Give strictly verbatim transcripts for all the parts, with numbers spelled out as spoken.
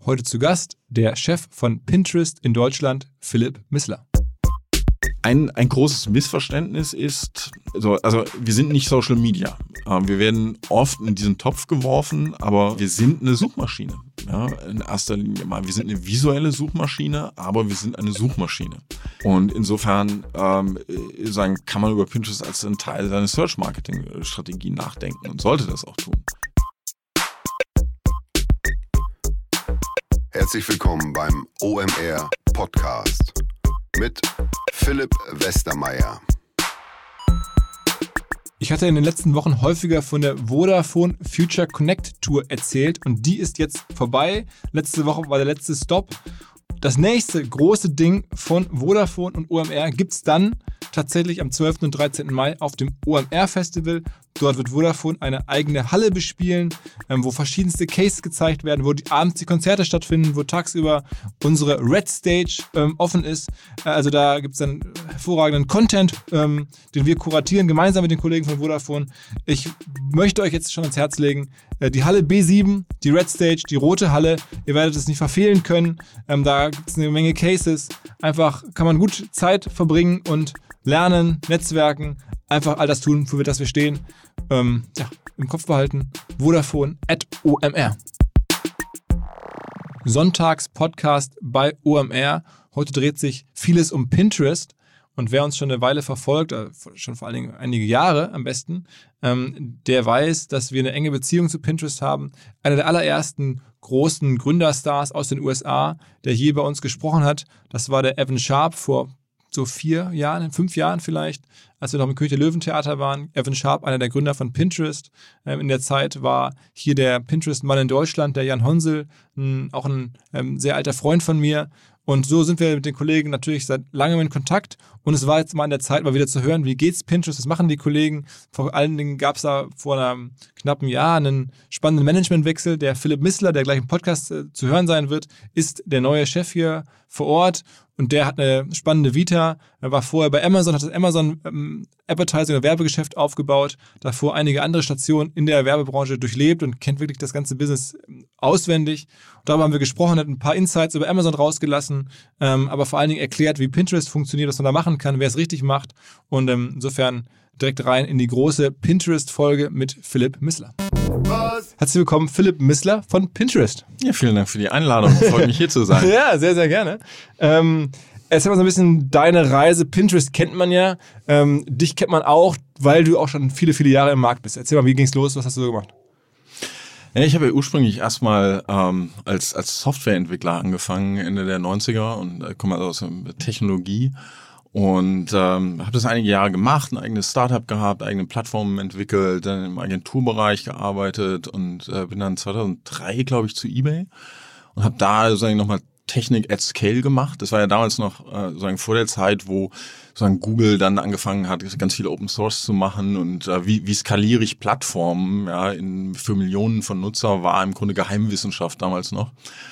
Heute zu Gast der Chef von Pinterest in Deutschland, Philipp Missler. Ein, ein großes Missverständnis ist, also, also wir sind nicht Social Media. Wir werden oft in diesen Topf geworfen, aber wir sind eine Suchmaschine. Ja, in erster Linie mal. Wir sind eine visuelle Suchmaschine, aber wir sind eine Suchmaschine. Und insofern ähm, sagen, kann man über Pinterest als einen Teil seiner Search-Marketing-Strategie nachdenken und sollte das auch tun. Herzlich willkommen beim O M R Podcast mit Philipp Westermeier. Ich hatte in den letzten Wochen häufiger von der Vodafone Future Connect Tour erzählt und die ist jetzt vorbei. Letzte Woche war der letzte Stop. Das nächste große Ding von Vodafone und O M R gibt es dann tatsächlich am zwölften und dreizehnten Mai auf dem O M R Festival. Dort wird Vodafone eine eigene Halle bespielen, ähm, wo verschiedenste Cases gezeigt werden, wo die, abends die Konzerte stattfinden, wo tagsüber unsere Red Stage ähm, offen ist. Äh, also da gibt es dann hervorragenden Content, ähm, den wir kuratieren, gemeinsam mit den Kollegen von Vodafone. Ich möchte euch jetzt schon ans Herz legen, äh, die Halle B sieben, die Red Stage, die rote Halle, ihr werdet es nicht verfehlen können. Ähm, da gibt es eine Menge Cases. Einfach kann man gut Zeit verbringen und lernen, netzwerken, einfach all das tun, für das wir stehen. Ähm, ja, im Kopf behalten. Vodafone at O M R. Sonntags Podcast bei O M R. Heute dreht sich vieles um Pinterest. Und wer uns schon eine Weile verfolgt, äh, schon vor allen Dingen einige Jahre am besten, ähm, der weiß, dass wir eine enge Beziehung zu Pinterest haben. Einer der allerersten großen Gründerstars aus den U S A, der je bei uns gesprochen hat, das war der Evan Sharp vor so vier Jahren, fünf Jahren vielleicht, als wir noch im König der Löwen-Theater waren. Evan Sharp, einer der Gründer von Pinterest. Ähm, in der Zeit war hier der Pinterest-Mann in Deutschland, der Jan Honsel, ein, auch ein ähm, sehr alter Freund von mir. Und so sind wir mit den Kollegen natürlich seit langem in Kontakt. Und es war jetzt mal an der Zeit, mal wieder zu hören, wie geht's Pinterest, was machen die Kollegen. Vor allen Dingen gab es da vor einem knappen Jahr einen spannenden Managementwechsel. Der Philipp Missler, der gleich im Podcast äh, zu hören sein wird, ist der neue Chef hier vor Ort. Und der hat eine spannende Vita. Er war vorher bei Amazon, hat das Amazon ähm, Advertising- oder Werbegeschäft aufgebaut. Davor einige andere Stationen in der Werbebranche durchlebt und kennt wirklich das ganze Business ähm, auswendig. Und darüber haben wir gesprochen, hat ein paar Insights über Amazon rausgelassen, ähm, aber vor allen Dingen erklärt, wie Pinterest funktioniert, was man da machen kann, wer es richtig macht. Und ähm, insofern direkt rein in die große Pinterest-Folge mit Philipp Missler. Was? Herzlich willkommen, Philipp Missler von Pinterest. Ja, vielen Dank für die Einladung. Freut mich, hier zu sein. Ja, sehr, sehr gerne. Ähm, erzähl mal so ein bisschen deine Reise. Pinterest kennt man ja. Ähm, dich kennt man auch, weil du auch schon viele, viele Jahre im Markt bist. Erzähl mal, wie ging's los? Was hast du so gemacht? Ja, ich habe ja ursprünglich erstmal ähm, als, als Softwareentwickler angefangen, Ende der neunziger und äh, komme also aus der Technologie. Und ähm, habe das einige Jahre gemacht, ein eigenes Startup gehabt, eigene Plattformen entwickelt, dann im Agenturbereich gearbeitet und äh, bin dann zweitausenddrei, glaube ich, zu eBay und habe da sozusagen nochmal Technik at Scale gemacht. Das war ja damals noch äh, sozusagen vor der Zeit, wo sozusagen Google dann angefangen hat, ganz viele Open Source zu machen und äh, wie, wie skaliere ich Plattformen ja, in, für Millionen von Nutzer, war im Grunde Geheimwissenschaft damals noch.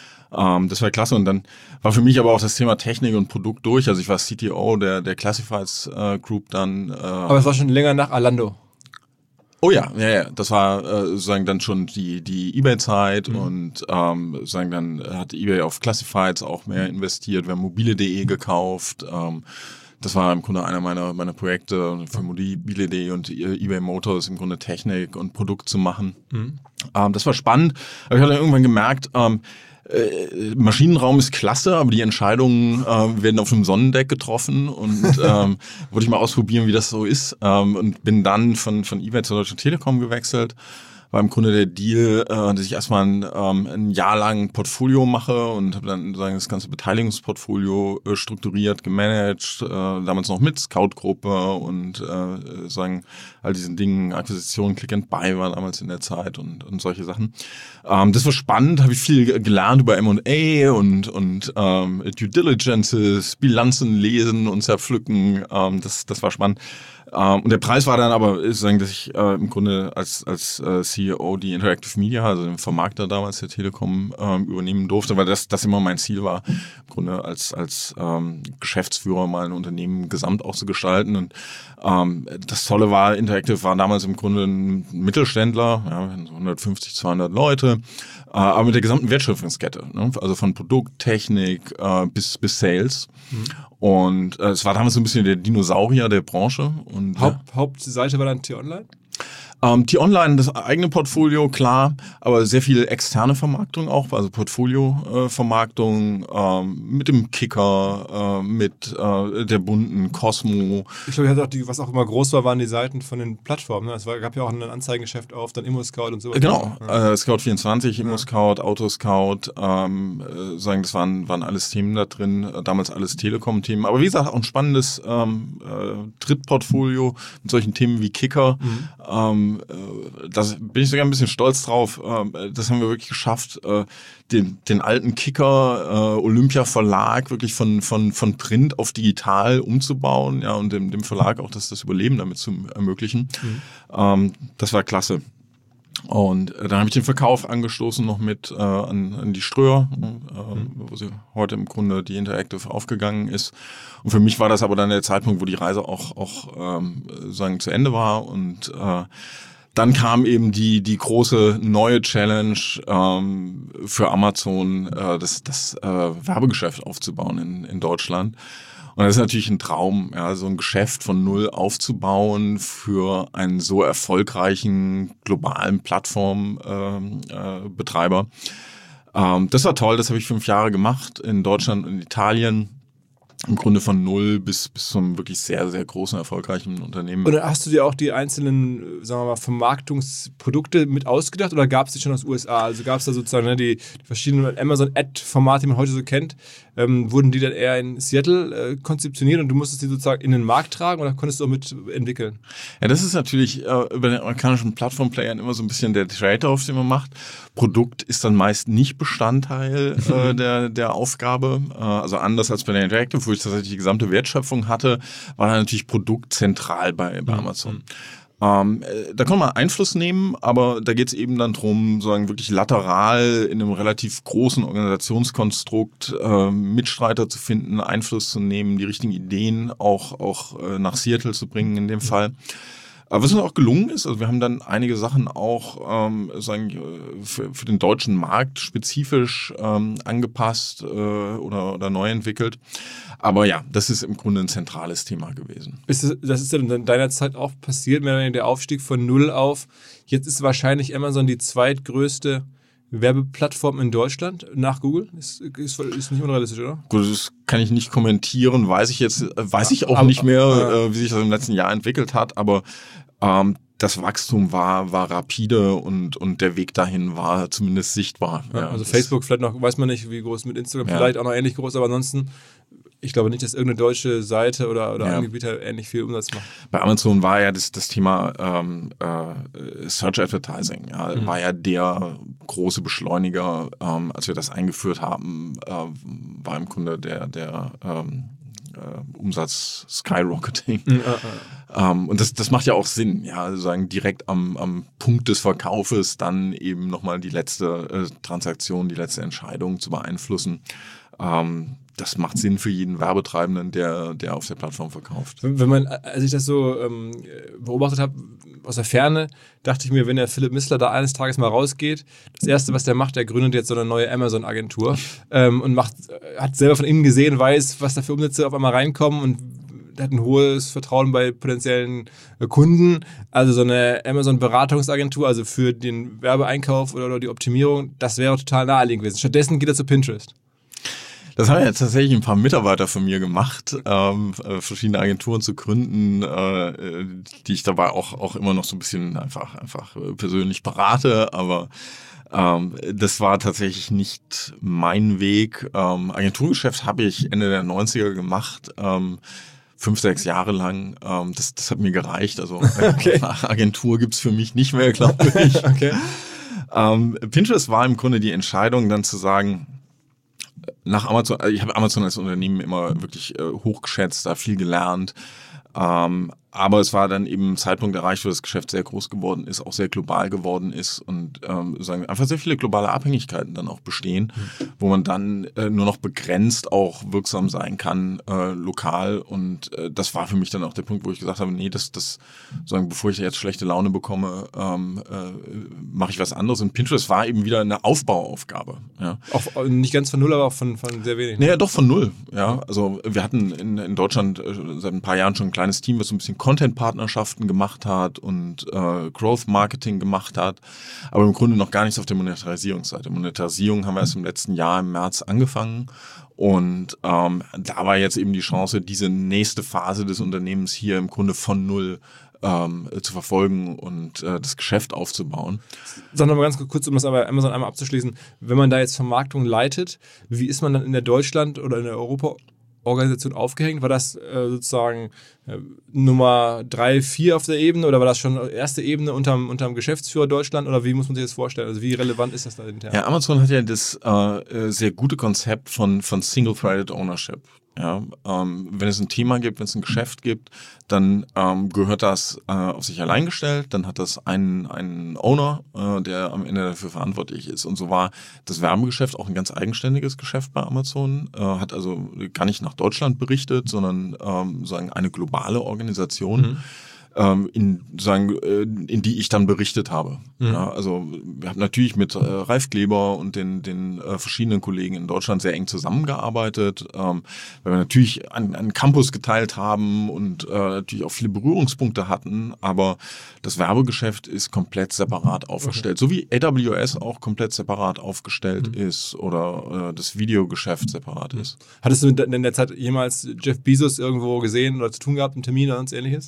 Um, das war klasse und dann war für mich aber auch das Thema Technik und Produkt durch. Also ich war C T O der der Classifieds äh, Group dann. Äh, aber es war schon länger nach Alando. Oh ja, ja, ja. Das war äh, sozusagen dann schon die die eBay-Zeit mhm. und ähm, sozusagen dann hat eBay auf Classifieds auch mehr investiert. Wir haben mobile punkt de gekauft. Ähm, das war im Grunde einer meiner meiner Projekte für mobile punkt de und eBay Motors im Grunde Technik und Produkt zu machen. Mhm. Ähm, das war spannend. Aber ich habe dann irgendwann gemerkt, ähm, Äh, Maschinenraum ist klasse, aber die Entscheidungen äh, werden auf einem Sonnendeck getroffen und ähm, wollte ich mal ausprobieren, wie das so ist ähm, und bin dann von von eBay zur Deutschen Telekom gewechselt. War im Grunde der Deal, äh, dass ich erstmal ein, ähm, ein Jahr lang ein Portfolio mache und habe dann sagen das ganze Beteiligungsportfolio äh, strukturiert, gemanagt, äh, damals noch mit Scout-Gruppe und äh, sagen all diesen Dingen, Akquisition, Click and Buy war damals in der Zeit und, und solche Sachen. Ähm, das war spannend, habe ich viel gelernt über M und A und, und ähm, Due Diligences, Bilanzen lesen und zerpflücken, ähm, das, das war spannend. Um, und der Preis war dann aber, ist sagen, dass ich äh, im Grunde als als äh, C E O die Interactive Media, also den Vermarkter damals der Telekom, ähm, übernehmen durfte, weil das das immer mein Ziel war, im Grunde als, als ähm, Geschäftsführer mal ein Unternehmen gesamt auch zu gestalten. Und ähm, das Tolle war, Interactive war damals im Grunde ein Mittelständler, ja, hundertfünfzig, zweihundert Leute, äh, aber mit der gesamten Wertschöpfungskette, ne? Also von Produkt, Technik äh, bis, bis Sales. Mhm. Und äh, es war damals so ein bisschen der Dinosaurier der Branche. Und, Haupt, ja. Hauptseite war dann T-Online? Ähm, T-Online, das eigene Portfolio, klar, aber sehr viel externe Vermarktung auch, also Portfolio-Vermarktung äh, ähm, mit dem Kicker, äh, mit äh, der bunten Cosmo. Ich glaube, auch die, was auch immer groß war, waren die Seiten von den Plattformen. Ne? Es war, gab ja auch ein Anzeigengeschäft auf, dann ImmoScout und so. Genau, ja. äh, Scout vierundzwanzig, ImmoScout, ja. Autoscout, ähm, äh, sagen, das waren, waren alles Themen da drin, äh, damals alles Telekom-Themen. Aber wie gesagt, auch ein spannendes ähm, äh, Drittportfolio mit solchen Themen wie Kicker. Mhm. Ähm, Das bin ich sogar ein bisschen stolz drauf. Das haben wir wirklich geschafft, den, den alten Kicker Olympia Verlag wirklich von, von, von Print auf digital umzubauen, ja, und dem, dem Verlag auch das, das Überleben damit zu ermöglichen. Mhm. Das war klasse. Und dann habe ich den Verkauf angestoßen noch mit äh, an, an die Ströer, äh, mhm. wo sie heute im Grunde die Interactive aufgegangen ist. Und für mich war das aber dann der Zeitpunkt, wo die Reise auch, auch ähm, sagen, zu Ende war. Und äh, dann kam eben die die große neue Challenge ähm, für Amazon, äh, das, das äh, Werbegeschäft aufzubauen in, in Deutschland. Und das ist natürlich ein Traum, ja, so ein Geschäft von null aufzubauen für einen so erfolgreichen globalen Plattformbetreiber. Ähm, äh, das war toll, das habe ich fünf Jahre gemacht in Deutschland und Italien. Im Grunde von null bis, bis zu einem wirklich sehr, sehr großen, erfolgreichen Unternehmen. Und hast du dir auch die einzelnen, sagen wir mal, Vermarktungsprodukte mit ausgedacht oder gab es die schon aus den U S A? Also gab es da sozusagen ne, die, die verschiedenen Amazon-Ad-Formate, die man heute so kennt, ähm, wurden die dann eher in Seattle äh, konzeptioniert und du musstest die sozusagen in den Markt tragen oder konntest du auch mit entwickeln? Ja, das ist natürlich äh, über den amerikanischen Plattformplayern immer so ein bisschen der Trade-off, den man macht. Produkt ist dann meist nicht Bestandteil äh, der, der Aufgabe. Äh, also anders als bei der Interactive, wo ich tatsächlich die gesamte Wertschöpfung hatte, war dann natürlich Produkt zentral bei, bei Amazon. Mhm. Ähm, äh, da kann man Einfluss nehmen, aber da geht es eben dann drum, sozusagen wirklich lateral in einem relativ großen Organisationskonstrukt äh, Mitstreiter zu finden, Einfluss zu nehmen, die richtigen Ideen auch, auch äh, nach Seattle zu bringen in dem Fall. Aber was uns auch gelungen ist, also wir haben dann einige Sachen auch ähm, sagen, für, für den deutschen Markt spezifisch ähm, angepasst äh, oder, oder neu entwickelt. Aber ja, das ist im Grunde ein zentrales Thema gewesen. Ist das, das ist dann in deiner Zeit auch passiert, mehr oder weniger der Aufstieg von null auf. Jetzt ist wahrscheinlich Amazon die zweitgrößte Werbeplattform in Deutschland nach Google? Ist, ist, ist nicht unrealistisch, oder? Gut, das kann ich nicht kommentieren, weiß ich jetzt, weiß ich auch aber, nicht mehr, äh, wie sich das im letzten Jahr entwickelt hat, aber ähm, das Wachstum war, war rapide und, und der Weg dahin war zumindest sichtbar. Ja, ja, also Facebook vielleicht noch, weiß man nicht, wie groß mit Instagram, ja. Vielleicht auch noch ähnlich groß, aber ansonsten ich glaube nicht, dass irgendeine deutsche Seite oder, oder ja. Anbieter ähnlich viel Umsatz macht. Bei Amazon war ja das, das Thema ähm, äh, Search Advertising, ja, mhm. war ja der große Beschleuniger. Ähm, als wir das eingeführt haben, äh, war im Grunde der, der ähm, äh, Umsatz Skyrocketing. Mhm, äh, äh. Ähm, und das, das macht ja auch Sinn, ja, also sagen direkt am, am Punkt des Verkaufes dann eben nochmal die letzte äh, Transaktion, die letzte Entscheidung zu beeinflussen. Ähm, Das macht Sinn für jeden Werbetreibenden, der, der auf der Plattform verkauft. Wenn man, als ich das so ähm, beobachtet habe, aus der Ferne, dachte ich mir, wenn der Philipp Missler da eines Tages mal rausgeht, das Erste, was der macht, der gründet jetzt so eine neue Amazon-Agentur ähm, und macht, hat selber von innen gesehen, weiß, was da für Umsätze auf einmal reinkommen und hat ein hohes Vertrauen bei potenziellen Kunden. Also so eine Amazon-Beratungsagentur, also für den Werbeeinkauf oder, oder die Optimierung, das wäre total naheliegend gewesen. Stattdessen geht er zu Pinterest. Das haben jetzt tatsächlich ein paar Mitarbeiter von mir gemacht, ähm, verschiedene Agenturen zu gründen, äh, die ich dabei auch auch immer noch so ein bisschen einfach einfach persönlich berate, aber ähm, das war tatsächlich nicht mein Weg. Ähm, Agenturgeschäft habe ich Ende der neunziger gemacht, ähm, fünf, sechs Jahre lang. Ähm, das, das hat mir gereicht. Also okay. Agentur gibt's für mich nicht mehr, glaube ich. Okay. Ähm, Pinterest war im Grunde die Entscheidung, dann zu sagen, nach Amazon, ich habe Amazon als Unternehmen immer wirklich äh, hochgeschätzt, da viel gelernt, ähm, aber es war dann eben ein Zeitpunkt erreicht, wo das Geschäft sehr groß geworden ist, auch sehr global geworden ist und ähm, sagen einfach sehr viele globale Abhängigkeiten dann auch bestehen, mhm. wo man dann äh, nur noch begrenzt auch wirksam sein kann, äh, lokal. Und äh, das war für mich dann auch der Punkt, wo ich gesagt habe, nee, das, das sagen, bevor ich jetzt schlechte Laune bekomme, ähm, äh, mache ich was anderes. Und Pinterest war eben wieder eine Aufbauaufgabe. Ja. Auch nicht ganz von null, aber auch von, von sehr wenig. Naja, doch von null. Ja, also wir hatten in, in Deutschland äh, seit ein paar Jahren schon ein kleines Team, was so ein bisschen Content-Partnerschaften gemacht hat und äh, Growth-Marketing gemacht hat, aber im Grunde noch gar nichts auf der Monetarisierungsseite. Monetarisierung haben wir erst im letzten Jahr im März angefangen und ähm, da war jetzt eben die Chance, diese nächste Phase des Unternehmens hier im Grunde von null ähm, zu verfolgen und äh, das Geschäft aufzubauen. Sondern mal ganz kurz, um das aber Amazon einmal abzuschließen, wenn man da jetzt Vermarktung leitet, wie ist man dann in der Deutschland oder in der Europa Organisation aufgehängt? War das äh, sozusagen äh, Nummer drei, vier auf der Ebene oder war das schon erste Ebene unterm, unterm Geschäftsführer Deutschland oder wie muss man sich das vorstellen? Also wie relevant ist das da intern? Ja, Amazon hat ja das äh, sehr gute Konzept von, von Single-Threaded Ownership. Ja, ähm, wenn es ein Thema gibt, wenn es ein Geschäft gibt, dann ähm, gehört das äh, auf sich allein gestellt, dann hat das einen, einen Owner, äh, der am Ende dafür verantwortlich ist. Und so war das Werbegeschäft auch ein ganz eigenständiges Geschäft bei Amazon, äh, hat also gar nicht nach Deutschland berichtet, sondern ähm, sagen eine globale Organisation. Mhm. In, sagen, in die ich dann berichtet habe. Mhm. Ja, also wir haben natürlich mit äh, Ralf Kleber und den, den äh, verschiedenen Kollegen in Deutschland sehr eng zusammengearbeitet, ähm, weil wir natürlich einen, einen Campus geteilt haben und äh, natürlich auch viele Berührungspunkte hatten, aber das Werbegeschäft ist komplett separat aufgestellt, okay. So wie A W S auch komplett separat aufgestellt mhm. ist oder äh, das Videogeschäft separat mhm. ist. Hattest du in der Zeit jemals Jeff Bezos irgendwo gesehen oder zu tun gehabt, einen Termin oder sonst ähnliches?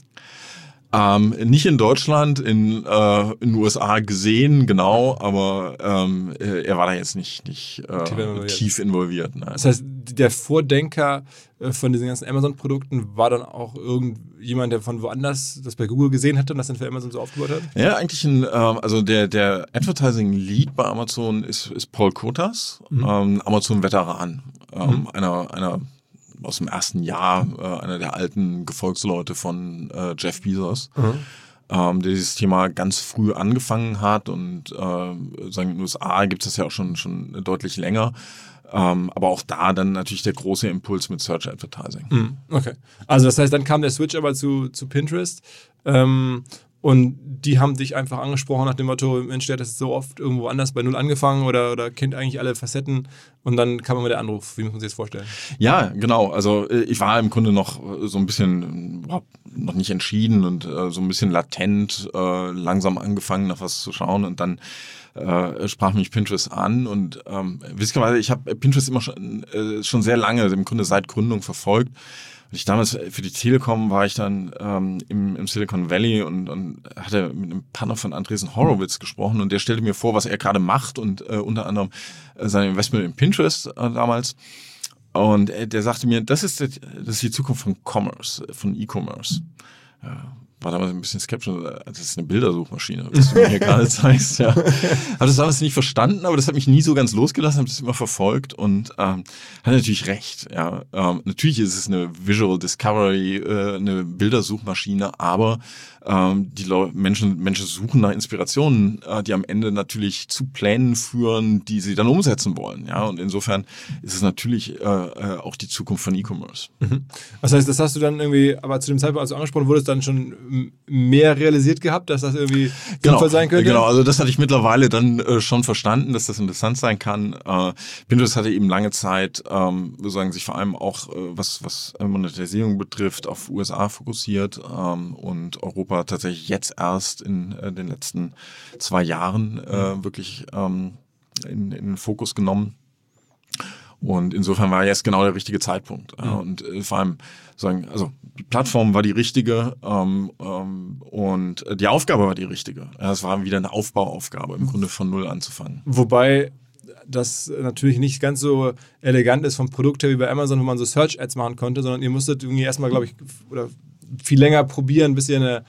Ähm, nicht in Deutschland, in, äh, in den U S A gesehen, genau, aber ähm, er war da jetzt nicht, nicht äh, tief involviert. Tief involviert nein. Das heißt, der Vordenker äh, von diesen ganzen Amazon-Produkten war dann auch irgendjemand, der von woanders das bei Google gesehen hatte und das dann für Amazon so aufgebaut hat? Ja, eigentlich ein, ähm, also der, der Advertising-Lead bei Amazon ist, ist Paul Kotas, mhm. ähm, Amazon-Veteran, ähm, mhm. einer, einer aus dem ersten Jahr, äh, einer der alten Gefolgsleute von äh, Jeff Bezos, mhm. ähm, der dieses Thema ganz früh angefangen hat und äh, sagen, in den U S A gibt es das ja auch schon, schon deutlich länger. Ähm, aber auch da dann natürlich der große Impuls mit Search Advertising. Mhm. Okay. Also das heißt, dann kam der Switch aber zu, zu Pinterest ähm, und die haben dich einfach angesprochen nach dem Motto, Mensch, der hat das so oft irgendwo anders bei Null angefangen oder, oder kennt eigentlich alle Facetten und dann kam immer der Anruf. Wie muss man sich das vorstellen? Ja, genau. Also ich war im Grunde noch so ein bisschen, noch nicht entschieden und äh, so ein bisschen latent, äh, langsam angefangen nach was zu schauen und dann äh, sprach mich Pinterest an und ähm, wisst ihr, ich habe Pinterest immer schon, äh, schon sehr lange, im Grunde seit Gründung verfolgt. Ich damals für die Telekom war ich dann ähm, im, im Silicon Valley und, und hatte mit einem Partner von Andreessen Horowitz gesprochen und der stellte mir vor, was er gerade macht und äh, unter anderem äh, sein Investment in Pinterest äh, damals. Und äh, der sagte mir, das ist, das ist die Zukunft von Commerce, von E-Commerce. Ja. War damals ein bisschen skeptisch, das ist eine Bildersuchmaschine, was du mir hier gerade zeigst. Ja. Habe das damals nicht verstanden, aber das hat mich nie so ganz losgelassen, habe das immer verfolgt und ähm, hat natürlich recht. Ja. Ähm, natürlich ist es eine Visual Discovery, äh, eine Bildersuchmaschine, aber ähm, die Leu- Menschen, Menschen suchen nach Inspirationen, äh, die am Ende natürlich zu Plänen führen, die sie dann umsetzen wollen. Ja. Und insofern ist es natürlich äh, äh, auch die Zukunft von E-Commerce. Mhm. Das heißt, das hast du dann irgendwie, aber zu dem Zeitpunkt, als du angesprochen wurdest, dann schon mehr realisiert gehabt, dass das irgendwie genau, sinnvoll sein könnte? Genau, also das hatte ich mittlerweile dann äh, schon verstanden, dass das interessant sein kann. Äh, Pinterest hatte eben lange Zeit, ähm, sozusagen sich vor allem auch, äh, was, was Monetarisierung betrifft, auf U S A fokussiert ähm, und Europa tatsächlich jetzt erst in äh, den letzten zwei Jahren äh, wirklich ähm, in, in den Fokus genommen. Und insofern war jetzt genau der richtige Zeitpunkt. Mhm. Und äh, vor allem sagen, also die Plattform war die richtige ähm, ähm, und die Aufgabe war die richtige. Ja, es war wieder eine Aufbauaufgabe, im Grunde von Null anzufangen. Wobei das natürlich nicht ganz so elegant ist vom Produkt her wie bei Amazon, wo man so Search-Ads machen konnte, sondern ihr musstet irgendwie erstmal, glaube ich, oder viel länger probieren, bis ihr eine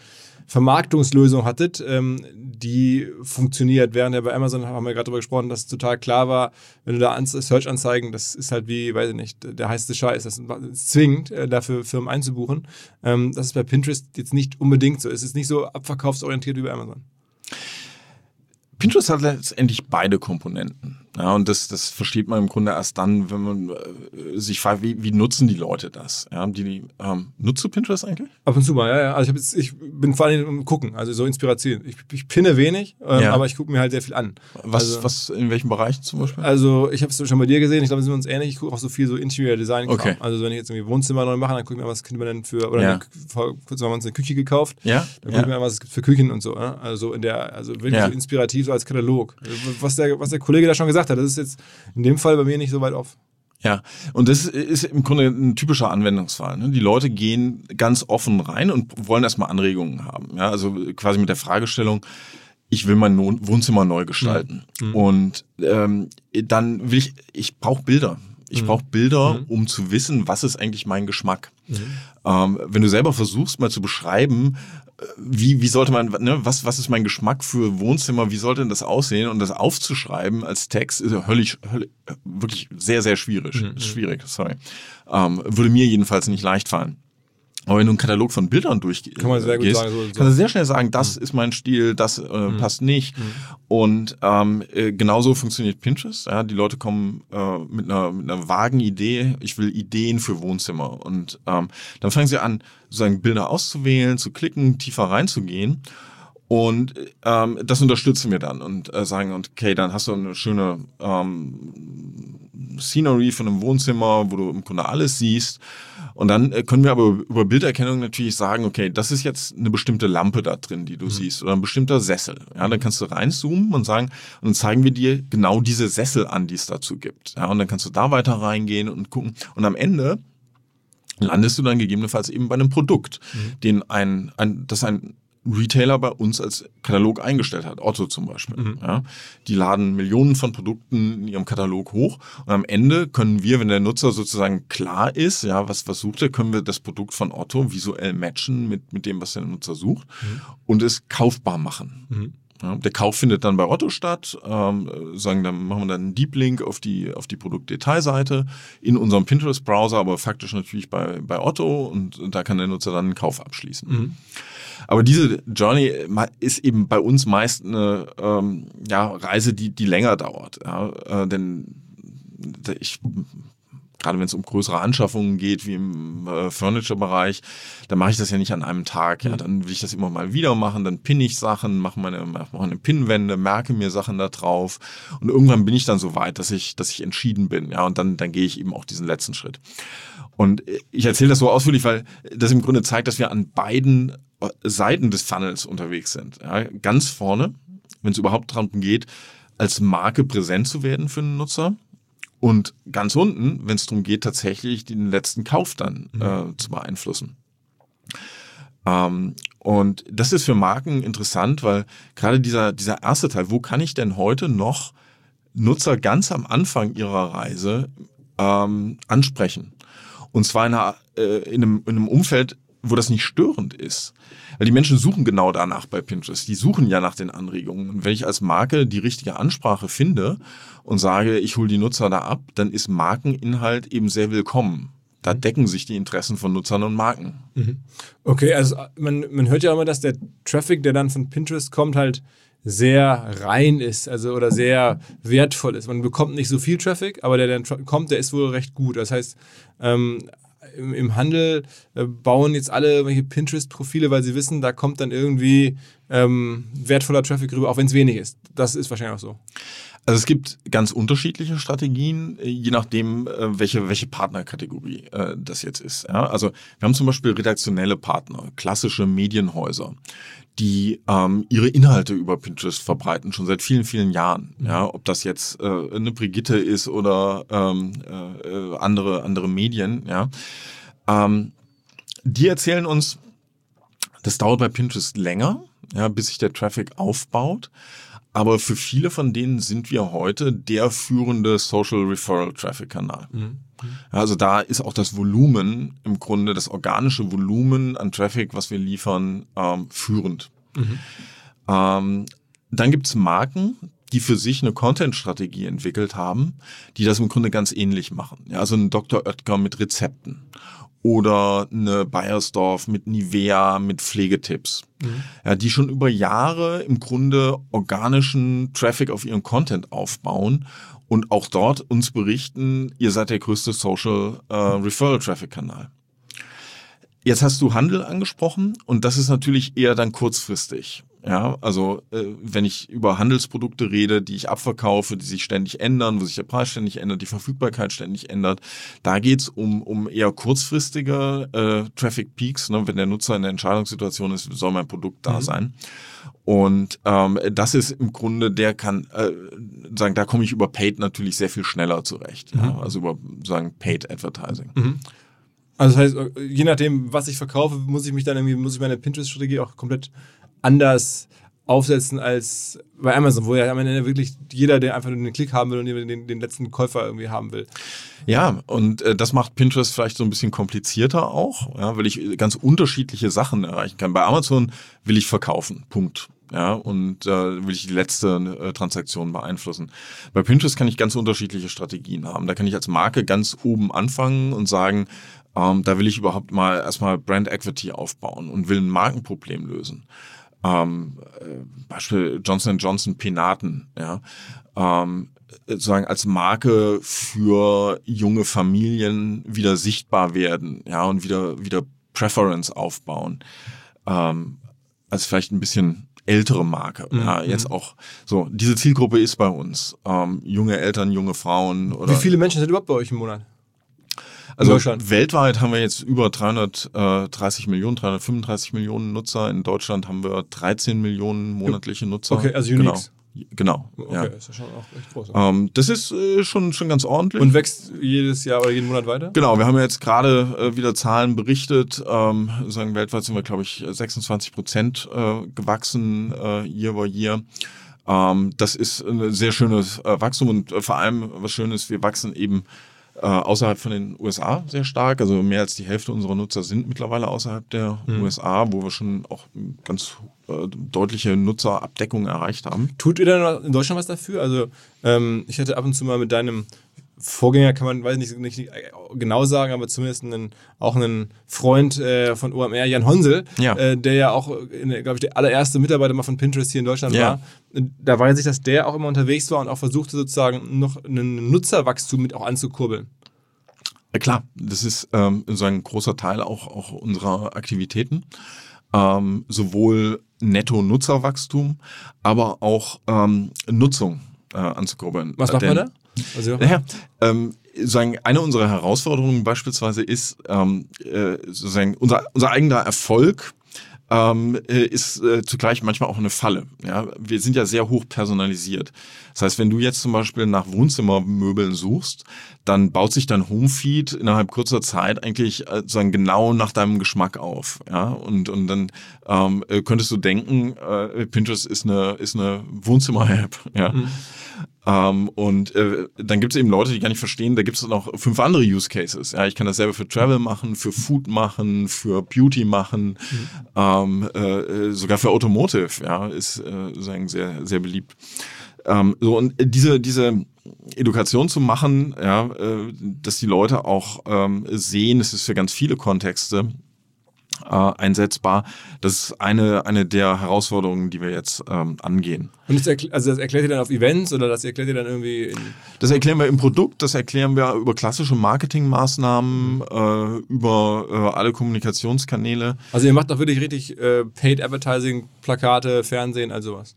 Vermarktungslösung hattet, ähm, die funktioniert. Während ja bei Amazon, haben wir gerade darüber gesprochen, dass es total klar war, wenn du da an Search-Anzeigen, das ist halt wie, weiß ich nicht, der heiße Scheiß, das ist zwingend, äh, dafür Firmen einzubuchen. Ähm, das ist bei Pinterest jetzt nicht unbedingt so. Es ist nicht so abverkaufsorientiert wie bei Amazon. Pinterest hat letztendlich beide Komponenten. Ja, und das, das versteht man im Grunde erst dann, wenn man äh, sich fragt, wie, wie nutzen die Leute das? Ja, die, die, ähm, nutzt du Pinterest eigentlich? Ab und zu mal, ja, ja. Also ich, hab jetzt, ich bin vor allem im Gucken, also so Inspiration. Ich, ich pinne wenig, ähm, ja. aber ich gucke mir halt sehr viel an. Was, also, was in welchen Bereichen zum Beispiel? Also ich habe es schon bei dir gesehen, ich glaube, wir sind uns ähnlich. Ich gucke auch so viel so Interior Design. Okay. Also wenn ich jetzt irgendwie Wohnzimmer neu mache, dann gucke ich mir, was könnte man denn für, oder ja. eine, vor kurzem haben wir uns eine Küche gekauft, ja. dann gucke ja. ich mir, was es gibt für Küchen und so. Ne? Also in der, also wirklich ja. so inspirativ so als Katalog. Was der, was der Kollege da schon gesagt hat, das ist jetzt in dem Fall bei mir nicht so weit auf. Ja, und das ist im Grunde ein typischer Anwendungsfall. Ne? Die Leute gehen ganz offen rein und wollen erstmal Anregungen haben. Ja, also quasi mit der Fragestellung, ich will mein Wohnzimmer neu gestalten. Mhm. Und ähm, dann will ich, ich brauche Bilder. Ich mhm. brauche Bilder, mhm. um zu wissen, was ist eigentlich mein Geschmack. Mhm. Ähm, wenn du selber versuchst, mal zu beschreiben, wie, wie sollte man, ne, was, was ist mein Geschmack für Wohnzimmer, wie sollte das aussehen und das aufzuschreiben als Text ist ja höllisch, höllisch wirklich sehr, sehr schwierig. Mhm. Schwierig, sorry. Ähm, würde mir jedenfalls nicht leicht fallen. Aber wenn du einen Katalog von Bildern durchgehst, kann man sehr gut sagen, so, so. kannst du sehr schnell sagen, das mhm. ist mein Stil, das äh, mhm. passt nicht. Mhm. Und ähm, äh, genauso funktioniert Pinterest. Ja, die Leute kommen äh, mit einer mit einer vagen Idee. Ich will Ideen für Wohnzimmer. Und ähm, dann fangen sie an, sozusagen Bilder auszuwählen, zu klicken, tiefer reinzugehen. Und ähm, das unterstützen wir dann und äh, sagen, okay, dann hast du eine schöne ähm, Scenery von einem Wohnzimmer, wo du im Grunde alles siehst. Und dann äh, können wir aber über Bilderkennung natürlich sagen, okay, das ist jetzt eine bestimmte Lampe da drin, die du mhm. siehst, oder ein bestimmter Sessel. Ja, dann kannst du reinzoomen und sagen, und dann zeigen wir dir genau diese Sessel an, die es dazu gibt. Ja, und dann kannst du da weiter reingehen und gucken. Und am Ende landest du dann gegebenenfalls eben bei einem Produkt, mhm. den ein, ein das ein Retailer bei uns als Katalog eingestellt hat, Otto zum Beispiel. Mhm. Ja, die laden Millionen von Produkten in ihrem Katalog hoch und am Ende können wir, wenn der Nutzer sozusagen klar ist, ja, was, was sucht er, können wir das Produkt von Otto visuell matchen mit, mit dem, was der Nutzer sucht mhm. und es kaufbar machen. Mhm. Ja, der Kauf findet dann bei Otto statt, ähm, sagen, dann machen wir dann einen Deep Link auf die, auf die Produktdetailseite in unserem Pinterest-Browser, aber faktisch natürlich bei, bei Otto und da kann der Nutzer dann einen Kauf abschließen. Mhm. Aber diese Journey ist eben bei uns meist eine ähm, ja, Reise, die, die länger dauert. Ja, äh, denn ich, gerade wenn es um größere Anschaffungen geht, wie im äh, Furniture-Bereich, dann mache ich das ja nicht an einem Tag. Ja. Dann will ich das immer mal wieder machen, dann pinne ich Sachen, mache meine, mache meine Pinnwände, merke mir Sachen da drauf und irgendwann bin ich dann so weit, dass ich, dass ich entschieden bin. Ja, und dann, dann gehe ich eben auch diesen letzten Schritt. Und ich erzähle das so ausführlich, weil das im Grunde zeigt, dass wir an beiden Seiten des Funnels unterwegs sind. Ja, ganz vorne, wenn es überhaupt darum geht, als Marke präsent zu werden für einen Nutzer. Und ganz unten, wenn es darum geht, tatsächlich den letzten Kauf dann mhm. äh, zu beeinflussen. Ähm, und das ist für Marken interessant, weil gerade dieser, dieser erste Teil, wo kann ich denn heute noch Nutzer ganz am Anfang ihrer Reise ähm, ansprechen? Und zwar in, einer, äh, in, einem, in einem Umfeld, wo das nicht störend ist. Weil die Menschen suchen genau danach bei Pinterest. Die suchen ja nach den Anregungen. Und wenn ich als Marke die richtige Ansprache finde und sage, ich hole die Nutzer da ab, dann ist Markeninhalt eben sehr willkommen. Da decken sich die Interessen von Nutzern und Marken. Okay, also man, man hört ja immer, dass der Traffic, der dann von Pinterest kommt, halt sehr rein ist, also oder sehr wertvoll ist. Man bekommt nicht so viel Traffic, aber der dann kommt, der ist wohl recht gut. Das heißt, ähm, im, im Handel äh, bauen jetzt alle welche Pinterest-Profile, weil sie wissen, da kommt dann irgendwie ähm, wertvoller Traffic rüber, auch wenn es wenig ist. Das ist wahrscheinlich auch so. Also es gibt ganz unterschiedliche Strategien, je nachdem, welche, welche Partnerkategorie äh, das jetzt ist. Ja? Also wir haben zum Beispiel redaktionelle Partner, klassische Medienhäuser, die ähm, ihre Inhalte über Pinterest verbreiten, schon seit vielen, vielen Jahren. Ja? Ob das jetzt äh, eine Brigitte ist oder ähm, äh, andere, andere Medien. Ja? Ähm, die erzählen uns, das dauert bei Pinterest länger, ja, bis sich der Traffic aufbaut. Aber für viele von denen sind wir heute der führende Social Referral Traffic Kanal. Mhm. Ja, also da ist auch das Volumen, im Grunde das organische Volumen an Traffic, was wir liefern, ähm, führend. Mhm. Ähm, dann gibt es Marken, die für sich eine Content-Strategie entwickelt haben, die das im Grunde ganz ähnlich machen. Ja, also ein Doktor Oetker mit Rezepten oder eine Bayersdorf mit Nivea, mit Pflegetipps. Mhm. Ja, die schon über Jahre im Grunde organischen Traffic auf ihren Content aufbauen und auch dort uns berichten, ihr seid der größte Social äh, Referral Traffic Kanal. Jetzt hast du Handel angesprochen und das ist natürlich eher dann kurzfristig. Ja, also äh, wenn ich über Handelsprodukte rede, die ich abverkaufe, die sich ständig ändern, wo sich der Preis ständig ändert, die Verfügbarkeit ständig ändert, da geht's um um eher kurzfristige äh, Traffic Peaks, ne, wenn der Nutzer in der Entscheidungssituation ist, soll mein Produkt da mhm. sein. Und ähm, das ist im Grunde, der kann äh, sagen, da komme ich über Paid natürlich sehr viel schneller zurecht. Mhm. Ja, also über sagen Paid Advertising. Mhm. Also das heißt, je nachdem, was ich verkaufe, muss ich mich dann irgendwie, muss ich meine Pinterest-Strategie auch komplett anders aufsetzen als bei Amazon, wo ja am Ende wirklich jeder, der einfach nur den Klick haben will und den, den letzten Käufer irgendwie haben will. Ja, und äh, das macht Pinterest vielleicht so ein bisschen komplizierter auch, ja, weil ich ganz unterschiedliche Sachen erreichen kann. Bei Amazon will ich verkaufen, Punkt. Ja, und äh, will ich die letzte äh, Transaktion beeinflussen. Bei Pinterest kann ich ganz unterschiedliche Strategien haben. Da kann ich als Marke ganz oben anfangen und sagen, ähm, da will ich überhaupt mal erstmal Brand Equity aufbauen und will ein Markenproblem lösen. Ähm, äh, Beispiel Johnson and Johnson Penaten, ja, ähm, sozusagen als Marke für junge Familien wieder sichtbar werden, ja, und wieder wieder Preference aufbauen, ähm, als vielleicht ein bisschen ältere Marke, mhm. ja, jetzt auch so. Diese Zielgruppe ist bei uns ähm, junge Eltern, junge Frauen oder. Wie viele Menschen sind überhaupt bei euch im Monat? Also weltweit haben wir jetzt über dreihundertdreißig Millionen, dreihundertfünfunddreißig Millionen Nutzer. In Deutschland haben wir dreizehn Millionen monatliche Nutzer. Okay, also Uniques. Genau. Okay, ja. Ist ja schon auch echt groß. Ähm, das ist äh, schon schon ganz ordentlich. Und wächst jedes Jahr oder jeden Monat weiter? Genau, wir haben jetzt gerade äh, wieder Zahlen berichtet. Ähm, sagen weltweit sind wir, glaube ich, sechsundzwanzig Prozent äh, gewachsen äh, year by year. Ähm, das ist ein sehr schönes äh, Wachstum und äh, vor allem was Schönes, wir wachsen eben Äh, außerhalb von den U S A sehr stark. Also mehr als die Hälfte unserer Nutzer sind mittlerweile außerhalb der mhm. U S A, wo wir schon auch ganz äh, deutliche Nutzerabdeckung erreicht haben. Tut ihr denn in Deutschland was dafür? Also ähm, ich hatte ab und zu mal mit deinem Vorgänger, kann man weiß nicht, nicht, nicht genau sagen, aber zumindest einen, auch einen Freund äh, von O M R, Jan Honsel, ja. Äh, der ja auch, glaube ich, der allererste Mitarbeiter mal von Pinterest hier in Deutschland ja. war. Da weiß ich, dass der auch immer unterwegs war und auch versuchte sozusagen noch einen Nutzerwachstum mit auch anzukurbeln. Ja, klar, das ist ähm, so ein großer Teil auch, auch unserer Aktivitäten. Ähm, sowohl Netto-Nutzerwachstum, aber auch ähm, Nutzung äh, anzukurbeln. Was macht Denn, man da? Also, naja, ähm, sozusagen eine unserer Herausforderungen beispielsweise ist, ähm, äh, sozusagen unser, unser eigener Erfolg ähm, ist äh, zugleich manchmal auch eine Falle. Ja? Wir sind ja sehr hoch personalisiert. Das heißt, wenn du jetzt zum Beispiel nach Wohnzimmermöbeln suchst, dann baut sich dein Homefeed innerhalb kurzer Zeit eigentlich äh, sozusagen genau nach deinem Geschmack auf. Ja? Und, und dann ähm, könntest du denken, äh, Pinterest ist eine, ist eine Wohnzimmer-App. Ja? Mhm. Um, und äh, dann gibt es eben Leute, die gar nicht verstehen, da gibt es noch fünf andere Use Cases. Ja, ich kann das selber für Travel machen, für Food machen, für Beauty machen, mhm. ähm, äh, sogar für Automotive, ja, ist äh, sozusagen sehr, sehr beliebt. Ähm, so, und diese, diese Education zu machen, ja, äh, dass die Leute auch ähm, sehen, es ist für ganz viele Kontexte äh, einsetzbar. Das ist eine, eine der Herausforderungen, die wir jetzt ähm, angehen. Und das, erkl- also das erklärt ihr dann auf Events oder das erklärt ihr dann irgendwie? In das erklären wir im Produkt, das erklären wir über klassische Marketingmaßnahmen, äh, über äh, alle Kommunikationskanäle. Also ihr macht doch wirklich richtig äh, Paid Advertising, Plakate, Fernsehen, all sowas.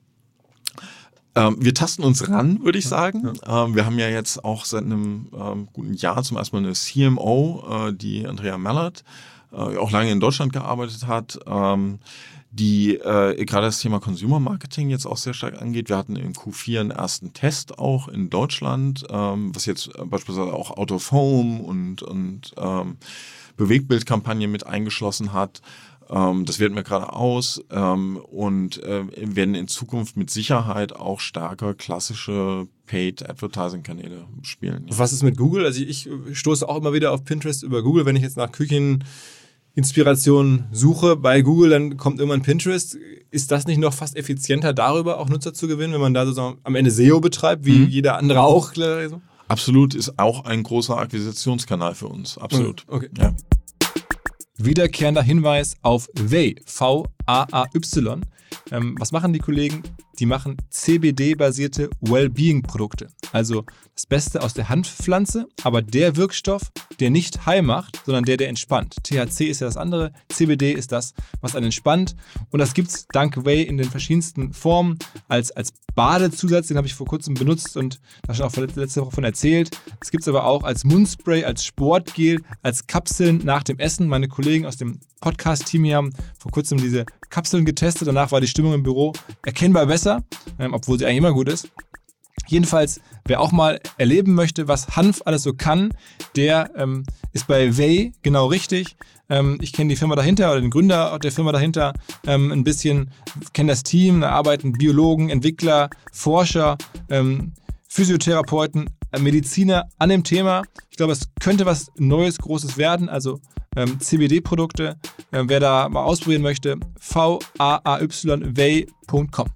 Ähm, wir tasten uns ran, würde ich sagen. Ja. Ähm, wir haben ja jetzt auch seit einem ähm, guten Jahr zum ersten Mal eine C M O, äh, die Andrea Mallert, äh, auch lange in Deutschland gearbeitet hat, ähm, die äh, gerade das Thema Consumer Marketing jetzt auch sehr stark angeht. Wir hatten in Q vier einen ersten Test auch in Deutschland, ähm, was jetzt äh, beispielsweise auch Out of Home und, und ähm, Bewegtbildkampagne mit eingeschlossen hat. Ähm, das werten wir gerade aus ähm, und äh, werden in Zukunft mit Sicherheit auch stärker klassische Paid-Advertising-Kanäle spielen. Ja. Was ist mit Google? Also ich stoße auch immer wieder auf Pinterest über Google, wenn ich jetzt nach Kücheninspiration suche bei Google, dann kommt irgendwann Pinterest. Ist das nicht noch fast effizienter, darüber auch Nutzer zu gewinnen, wenn man da sozusagen am Ende S E O betreibt, wie mhm. jeder andere auch? Absolut, ist auch ein großer Akquisitionskanal für uns. Absolut. Okay. Ja. Wiederkehrender Hinweis auf Vay, V A A Y. Ähm, was machen die Kollegen? Die machen C B D-basierte Wellbeing-Produkte. Also das Beste aus der Hanfpflanze, aber der Wirkstoff, der nicht high macht, sondern der, der entspannt. T H C ist ja das andere, C B D ist das, was einen entspannt. Und das gibt es dank Vay in den verschiedensten Formen. Als, als Badezusatz, den habe ich vor kurzem benutzt und da schon auch letzte Woche von erzählt. Es gibt es aber auch als Mundspray, als Sportgel, als Kapseln nach dem Essen. Meine Kollegen aus dem Podcast-Team hier haben vor kurzem diese Kapseln getestet. Danach war die Stimmung im Büro erkennbar besser, ähm, obwohl sie eigentlich immer gut ist. Jedenfalls, wer auch mal erleben möchte, was Hanf alles so kann, der ähm, ist bei Vay genau richtig. Ähm, ich kenne die Firma dahinter oder den Gründer der Firma dahinter ähm, ein bisschen, kenne das Team, da arbeiten Biologen, Entwickler, Forscher, ähm, Physiotherapeuten, äh, Mediziner an dem Thema. Ich glaube, es könnte was Neues, Großes werden, also ähm, C B D-Produkte. Äh, wer da mal ausprobieren möchte, v a a y vay punkt com.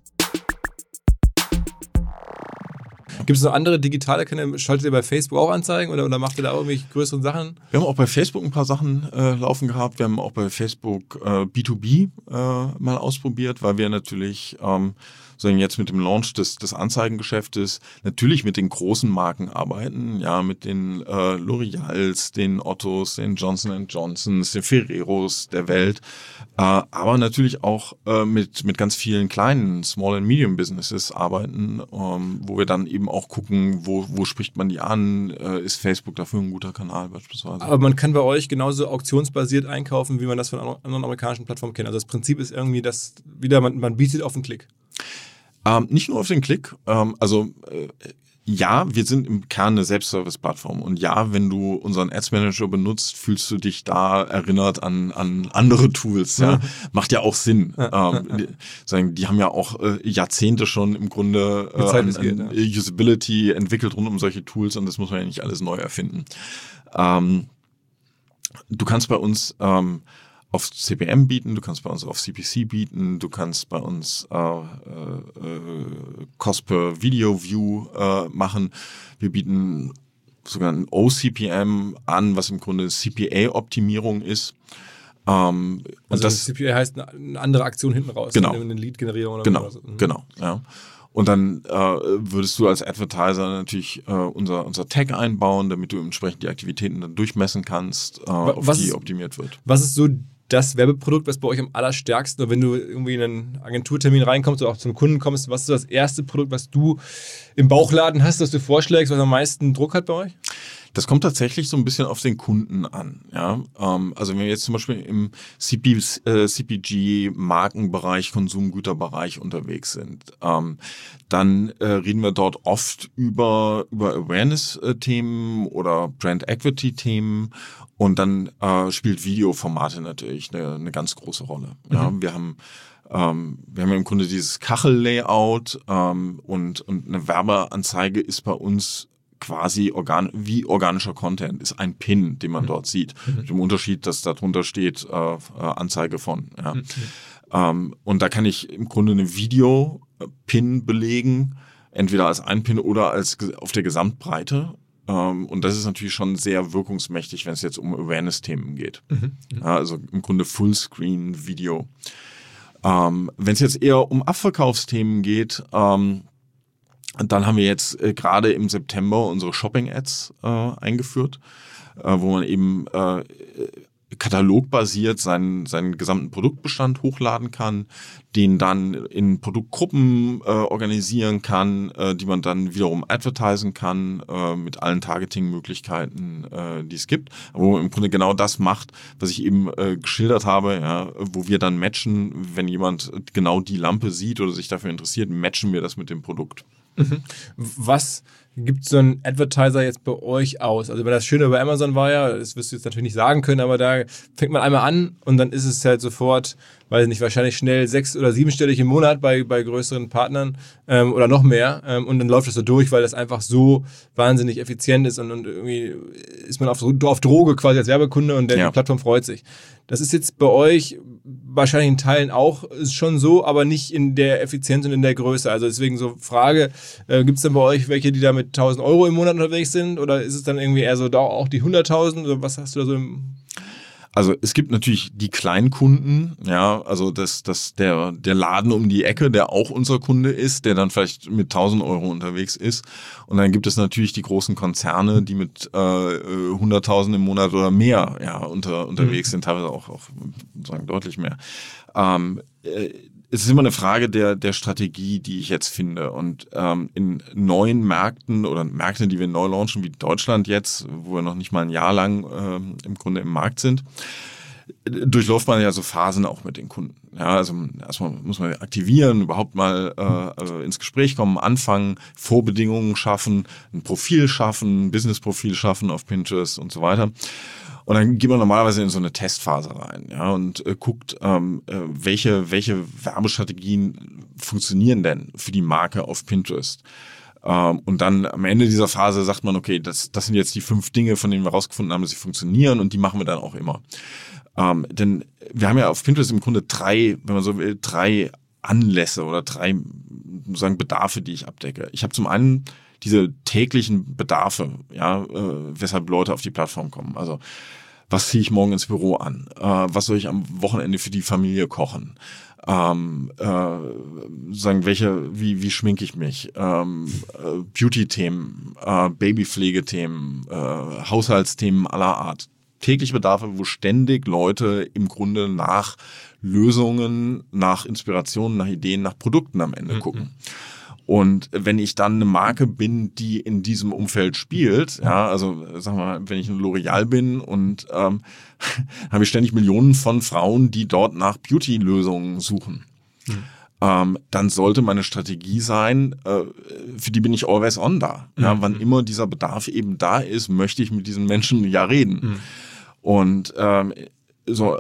Gibt es noch andere digitale Kanäle? Schaltet ihr bei Facebook auch Anzeigen oder, oder macht ihr da irgendwelche größeren Sachen? Wir haben auch bei Facebook ein paar Sachen äh, laufen gehabt. Wir haben auch bei Facebook äh, B zwei B äh, mal ausprobiert, weil wir natürlich ähm, sagen jetzt mit dem Launch des, des Anzeigengeschäftes natürlich mit den großen Marken arbeiten, ja, mit den äh, L'Oreals, den Ottos, den Johnson and Johnsons, den Ferreros der Welt, äh, aber natürlich auch äh, mit, mit ganz vielen kleinen Small and Medium Businesses arbeiten, ähm, wo wir dann eben auch gucken, wo, wo spricht man die an, äh, ist Facebook dafür ein guter Kanal beispielsweise. Aber man kann bei euch genauso auktionsbasiert einkaufen, wie man das von anderen amerikanischen Plattformen kennt. Also das Prinzip ist irgendwie, dass wieder man, man bietet auf den Klick. Ähm, nicht nur auf den Klick, ähm, also äh, ja, wir sind im Kern eine Selbstservice-Plattform und ja, wenn du unseren Ads Manager benutzt, fühlst du dich da erinnert an, an andere Tools. Ja? Macht ja auch Sinn. ähm, die, sagen, die haben ja auch äh, Jahrzehnte schon im Grunde äh, an, an ja. Usability entwickelt rund um solche Tools und das muss man ja nicht alles neu erfinden. Ähm, du kannst bei uns ähm, auf C P M bieten, du kannst bei uns auf C P C bieten, du kannst bei uns äh, äh, Cost per Video View äh, machen. Wir bieten sogar ein O C P M an, was im Grunde C P A-Optimierung ist. Ähm, also und das C P A heißt eine andere Aktion hinten raus, genau, eine Lead-Generierung oder genau, was. Mhm. Genau, ja. Und dann äh, würdest du als Advertiser natürlich äh, unser, unser Tag einbauen, damit du entsprechend die Aktivitäten dann durchmessen kannst, äh, auf was die ist, optimiert wird. Was ist so das Werbeprodukt, was bei euch am allerstärksten, oder wenn du irgendwie in einen Agenturtermin reinkommst oder auch zum Kunden kommst, was ist so das erste Produkt, was du im Bauchladen hast, das du vorschlägst, was am meisten Druck hat bei euch? Das kommt tatsächlich so ein bisschen auf den Kunden an. Ja? Ähm, also wenn wir jetzt zum Beispiel im C P, äh, C P G-Markenbereich, Konsumgüterbereich unterwegs sind, ähm, dann äh, reden wir dort oft über, über Awareness-Themen oder Brand-Equity-Themen und dann äh, spielt Videoformate natürlich eine, eine ganz große Rolle. Mhm. Ja? Wir haben Ähm, wir haben ja im Grunde dieses Kachel-Layout ähm, und, und eine Werbeanzeige ist bei uns quasi organ wie organischer Content, ist ein Pin, den man mhm. dort sieht. Mhm. Mit dem Unterschied, dass darunter steht äh, Anzeige von. Ja. Mhm. Ähm, und da kann ich im Grunde eine Video-Pin belegen, entweder als ein Pin oder als auf der Gesamtbreite. Ähm, und das ist natürlich schon sehr wirkungsmächtig, wenn es jetzt um Awareness-Themen geht. Mhm. Ja, also im Grunde Fullscreen-Video. Ähm, wenn es jetzt eher um Abverkaufsthemen geht, ähm, dann haben wir jetzt äh, gerade im September unsere Shopping-Ads äh, eingeführt, äh, wo man eben äh, katalogbasiert seinen, seinen gesamten Produktbestand hochladen kann, den dann in Produktgruppen äh, organisieren kann, äh, die man dann wiederum advertisen kann äh, mit allen Targeting-Möglichkeiten, äh, die es gibt, wo man im Grunde genau das macht, was ich eben äh, geschildert habe, ja, wo wir dann matchen, wenn jemand genau die Lampe sieht oder sich dafür interessiert, matchen wir das mit dem Produkt. Mhm. Was gibt so ein Advertiser jetzt bei euch aus? Also das Schöne bei Amazon war ja, das wirst du jetzt natürlich nicht sagen können, aber da fängt man einmal an und dann ist es halt sofort, weiß ich nicht, wahrscheinlich schnell sechs- oder siebenstellig im Monat bei, bei größeren Partnern ähm, oder noch mehr ähm, und dann läuft das so durch, weil das einfach so wahnsinnig effizient ist und, und irgendwie ist man auf, auf Droge quasi als Werbekunde und der, ja. die Plattform freut sich. Das ist jetzt bei euch wahrscheinlich in Teilen auch ist schon so, aber nicht in der Effizienz und in der Größe. Also deswegen so Frage, äh, gibt es denn bei euch welche, die da mit tausend Euro im Monat unterwegs sind oder ist es dann irgendwie eher so da auch die hunderttausend oder was hast du da so im... Also es gibt natürlich die Kleinkunden, ja, also das, das der, der Laden um die Ecke, der auch unser Kunde ist, der dann vielleicht mit tausend Euro unterwegs ist. Und dann gibt es natürlich die großen Konzerne, die mit äh, hunderttausend im Monat oder mehr ja, unter, unterwegs mhm. sind, teilweise auch, auch sagen deutlich mehr. Ähm, äh, Es ist immer eine Frage der, der Strategie, die ich jetzt finde. Und ähm, in neuen Märkten oder Märkten, die wir neu launchen, wie Deutschland jetzt, wo wir noch nicht mal ein Jahr lang ähm, im Grunde im Markt sind, durchläuft man ja so Phasen auch mit den Kunden. Ja, also erstmal muss man aktivieren, überhaupt mal äh, ins Gespräch kommen, anfangen, Vorbedingungen schaffen, ein Profil schaffen, ein Business-Profil schaffen auf Pinterest und so weiter. Und dann geht man normalerweise in so eine Testphase rein, ja, und äh, guckt, ähm, äh, welche, welche Werbestrategien funktionieren denn für die Marke auf Pinterest. Ähm, und dann am Ende dieser Phase sagt man, okay, das, das sind jetzt die fünf Dinge, von denen wir rausgefunden haben, dass sie funktionieren und die machen wir dann auch immer. Ähm, denn wir haben ja auf Pinterest im Grunde drei, wenn man so will, drei Anlässe oder drei, sagen Bedarfe, die ich abdecke. Ich habe zum einen diese täglichen Bedarfe, ja, äh, weshalb Leute auf die Plattform kommen. Also was ziehe ich morgen ins Büro an? Äh, was soll ich am Wochenende für die Familie kochen? Ähm, äh, sagen welche, wie wie schminke ich mich? Ähm, äh, Beauty-Themen, äh, Babypflegethemen, äh, Haushaltsthemen aller Art. Tägliche Bedarfe, wo ständig Leute im Grunde nach Lösungen, nach Inspirationen, nach Ideen, nach Produkten am Ende mhm. gucken. Und wenn ich dann eine Marke bin, die in diesem Umfeld spielt, ja, also sagen wir mal, wenn ich ein L'Oreal bin und ähm, habe ich ständig Millionen von Frauen, die dort nach Beauty-Lösungen suchen, mhm. ähm, dann sollte meine Strategie sein, äh, für die bin ich always on da. Ja, mhm. Wann immer dieser Bedarf eben da ist, möchte ich mit diesen Menschen ja reden. Mhm. Und ähm, so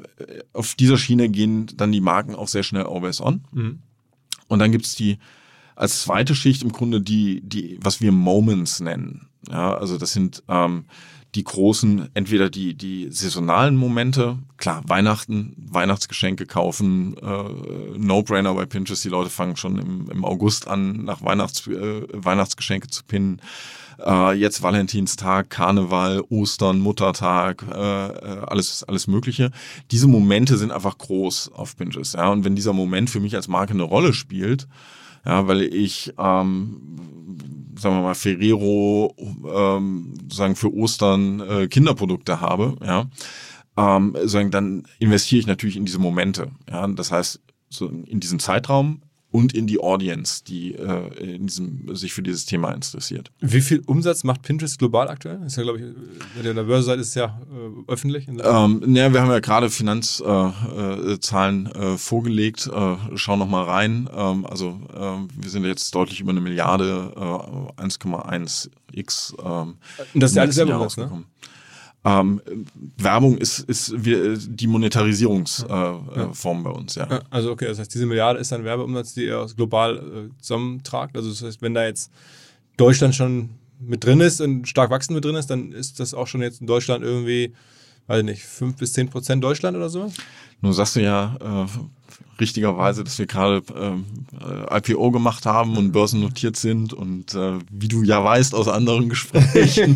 auf dieser Schiene gehen dann die Marken auch sehr schnell always on. Mhm. Und dann gibt's die als zweite Schicht im Grunde die, die, was wir Moments nennen. Ja, also das sind ähm, die großen, entweder die, die saisonalen Momente, klar, Weihnachten, Weihnachtsgeschenke kaufen, äh, No-Brainer bei Pinterest, die Leute fangen schon im, im August an, nach Weihnachts, äh, Weihnachtsgeschenke zu pinnen. Äh, jetzt Valentinstag, Karneval, Ostern, Muttertag, äh, alles, alles Mögliche. Diese Momente sind einfach groß auf Pinterest, ja, und wenn dieser Moment für mich als Marke eine Rolle spielt, ja, weil ich, ähm, sagen wir mal, Ferrero, ähm, sagen für Ostern äh, Kinderprodukte habe, ja, ähm, sagen, dann investiere ich natürlich in diese Momente, ja, das heißt, so in diesen Zeitraum und in die Audience, die äh, in diesem, sich für dieses Thema interessiert. Wie viel Umsatz macht Pinterest global aktuell? Ist ja, glaube ich, wenn ihr an der Börse seid, ist ja äh, öffentlich. Ähm, ne, wir haben ja gerade Finanzzahlen äh, äh, vorgelegt. Äh, schau noch mal rein. Ähm, also äh, wir sind jetzt deutlich über eine Milliarde, äh, eins Komma eins x. Ähm, und das ist ja alles selber rausgekommen. Ähm, Werbung ist, ist wir, die Monetarisierungsform äh, ja. Form bei uns, ja. ja. Also okay, das heißt, diese Milliarde ist dann Werbeumsatz, die ihr global äh, zusammentragt. Also das heißt, wenn da jetzt Deutschland schon mit drin ist und stark wachsend mit drin ist, dann ist das auch schon jetzt in Deutschland irgendwie, weiß ich nicht, fünf bis zehn Prozent Deutschland oder so? Nun sagst du ja äh, richtigerweise, dass wir gerade äh, I P O gemacht haben und börsennotiert sind und äh, wie du ja weißt aus anderen Gesprächen,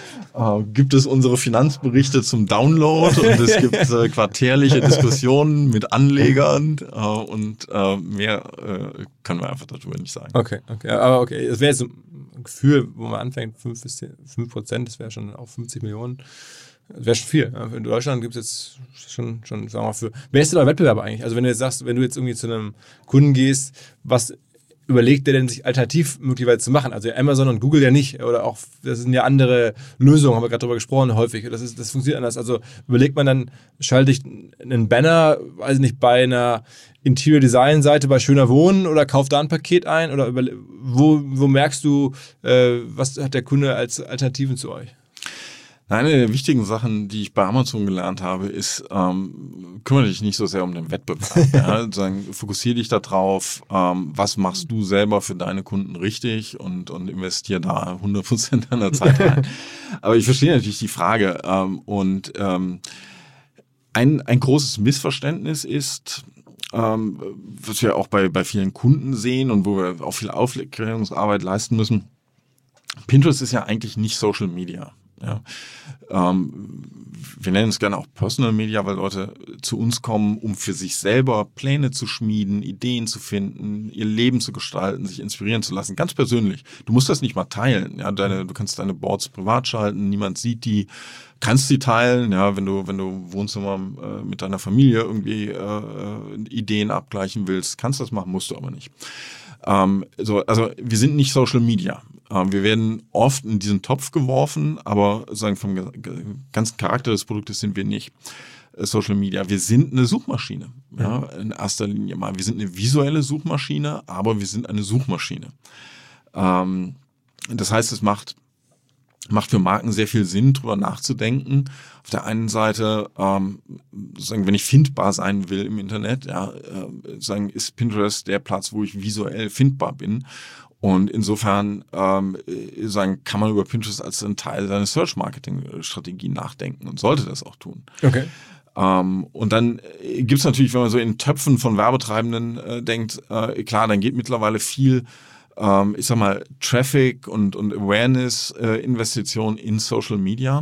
äh, gibt es unsere Finanzberichte zum Download und es gibt äh, quartärliche Diskussionen mit Anlegern äh, und äh, mehr äh, können wir einfach darüber nicht sagen. Okay, okay, aber okay, es wäre jetzt ein Gefühl, wo man anfängt, fünf bis fünf Prozent, das wäre schon auf fünfzig Millionen. Das wäre schon viel. In Deutschland gibt es jetzt schon, schon, sagen wir mal, für. Wer ist denn euer Wettbewerber eigentlich? Also, wenn du jetzt sagst, wenn du jetzt irgendwie zu einem Kunden gehst, was überlegt der denn, sich alternativ möglicherweise zu machen? Also Amazon und Google ja nicht. Oder auch, das sind ja andere Lösungen, haben wir gerade drüber gesprochen, häufig. Das, ist, das funktioniert anders. Also überlegt man dann, schalte ich einen Banner, weiß ich nicht, bei einer Interior Design Seite bei Schöner Wohnen oder kauft da ein Paket ein? Oder über, wo, wo merkst du, äh, was hat der Kunde als Alternativen zu euch? Eine der wichtigen Sachen, die ich bei Amazon gelernt habe, ist, ähm, kümmere dich nicht so sehr um den Wettbewerb. Ja? Sagen, fokussiere dich da drauf, ähm, was machst du selber für deine Kunden richtig und, und investiere da hundert Prozent deiner Zeit rein. Aber ich verstehe natürlich die Frage. Ähm, und ähm, ein, ein großes Missverständnis ist, ähm, was wir auch bei, bei vielen Kunden sehen und wo wir auch viel Aufklärungsarbeit leisten müssen. Pinterest ist ja eigentlich nicht Social Media. Ja, ähm, wir nennen es gerne auch Personal Media, weil Leute zu uns kommen, um für sich selber Pläne zu schmieden, Ideen zu finden, ihr Leben zu gestalten, sich inspirieren zu lassen, ganz persönlich. Du musst das nicht mal teilen. Ja, deine, du kannst deine Boards privat schalten, niemand sieht die, kannst sie teilen. Ja, wenn du wenn du Wohnzimmer äh, mit deiner Familie irgendwie äh, Ideen abgleichen willst, kannst du das machen, musst du aber nicht. Ähm, so, also wir sind nicht Social Media. Ähm, wir werden oft in diesen Topf geworfen, aber sagen vom ge- ganzen Charakter des Produktes sind wir nicht äh, Social Media. Wir sind eine Suchmaschine. Ja, in erster Linie mal. Wir sind eine visuelle Suchmaschine, aber wir sind eine Suchmaschine. Ähm, das heißt, es macht macht für Marken sehr viel Sinn, drüber nachzudenken. Auf der einen Seite, ähm, sagen, wenn ich findbar sein will im Internet, ja, äh, sagen, ist Pinterest der Platz, wo ich visuell findbar bin. Und insofern ähm, sagen, kann man über Pinterest als ein Teil seiner Search-Marketing-Strategie nachdenken und sollte das auch tun. Okay. Ähm, und dann gibt's natürlich, wenn man so in Töpfen von Werbetreibenden äh, denkt, äh, klar, dann geht mittlerweile viel ich sag mal, Traffic und, und Awareness-Investitionen äh, in Social Media.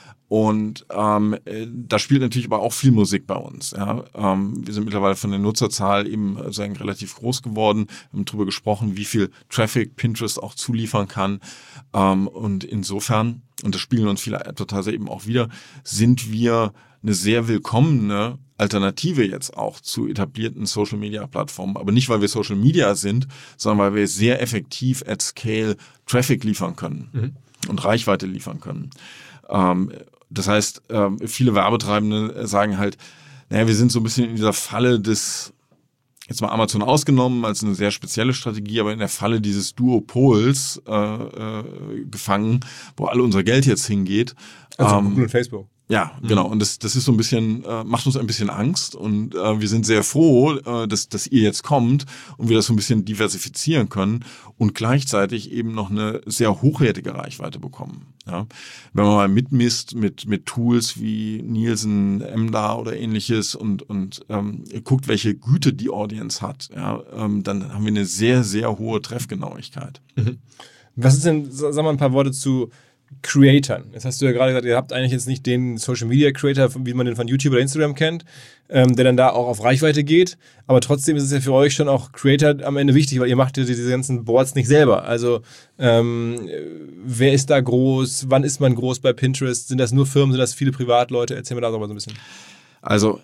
Und ähm, da spielt natürlich aber auch viel Musik bei uns. Ja. Ähm, wir sind mittlerweile von der Nutzerzahl eben sagen, relativ groß geworden. Wir haben darüber gesprochen, wie viel Traffic Pinterest auch zuliefern kann. Ähm, und insofern, und das spiegeln uns viele Advertiser eben auch wieder, sind wir eine sehr willkommene Alternative jetzt auch zu etablierten Social-Media-Plattformen. Aber nicht, weil wir Social Media sind, sondern weil wir sehr effektiv at scale Traffic liefern können mhm. und Reichweite liefern können. Ähm, das heißt, ähm, viele Werbetreibende sagen halt, naja, wir sind so ein bisschen in dieser Falle des, jetzt mal Amazon ausgenommen als eine sehr spezielle Strategie, aber in der Falle dieses Duopols äh, äh, gefangen, wo all unser Geld jetzt hingeht. Also ähm, Google und Facebook. Ja, genau. Und das, das ist so ein bisschen, äh, macht uns ein bisschen Angst. Und äh, wir sind sehr froh, äh, dass, dass ihr jetzt kommt und wir das so ein bisschen diversifizieren können und gleichzeitig eben noch eine sehr hochwertige Reichweite bekommen. Ja, wenn man mal mitmisst mit, mit Tools wie Nielsen, M D A oder ähnliches und, und ähm, guckt, welche Güte die Audience hat, ja, ähm, dann haben wir eine sehr, sehr hohe Treffgenauigkeit. Mhm. Was ist denn, sag mal ein paar Worte zu Creatern. Jetzt hast du ja gerade gesagt, ihr habt eigentlich jetzt nicht den Social Media Creator, wie man den von YouTube oder Instagram kennt, ähm, der dann da auch auf Reichweite geht, aber trotzdem ist es ja für euch schon auch Creator am Ende wichtig, weil ihr macht ja diese ganzen Boards nicht selber. Also ähm, wer ist da groß? Wann ist man groß bei Pinterest? Sind das nur Firmen? Sind das viele Privatleute? Erzähl mir da noch mal so ein bisschen. Also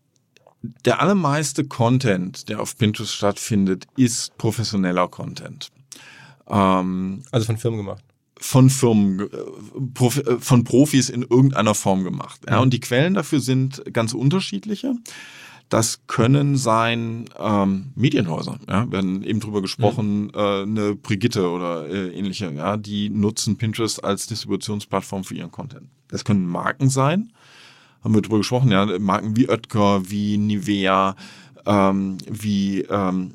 der allermeiste Content, der auf Pinterest stattfindet, ist professioneller Content. Ähm, also von Firmen gemacht. Von Firmen, von Profis in irgendeiner Form gemacht. Ja, und die Quellen dafür sind ganz unterschiedliche. Das können sein ähm, Medienhäuser. Ja, wir haben eben drüber gesprochen, mhm. äh, eine Brigitte oder äh, ähnliche. Ja, die nutzen Pinterest als Distributionsplattform für ihren Content. Das können Marken sein. Haben wir drüber gesprochen. Ja, Marken wie Oetker, wie Nivea, Ähm, wie ähm,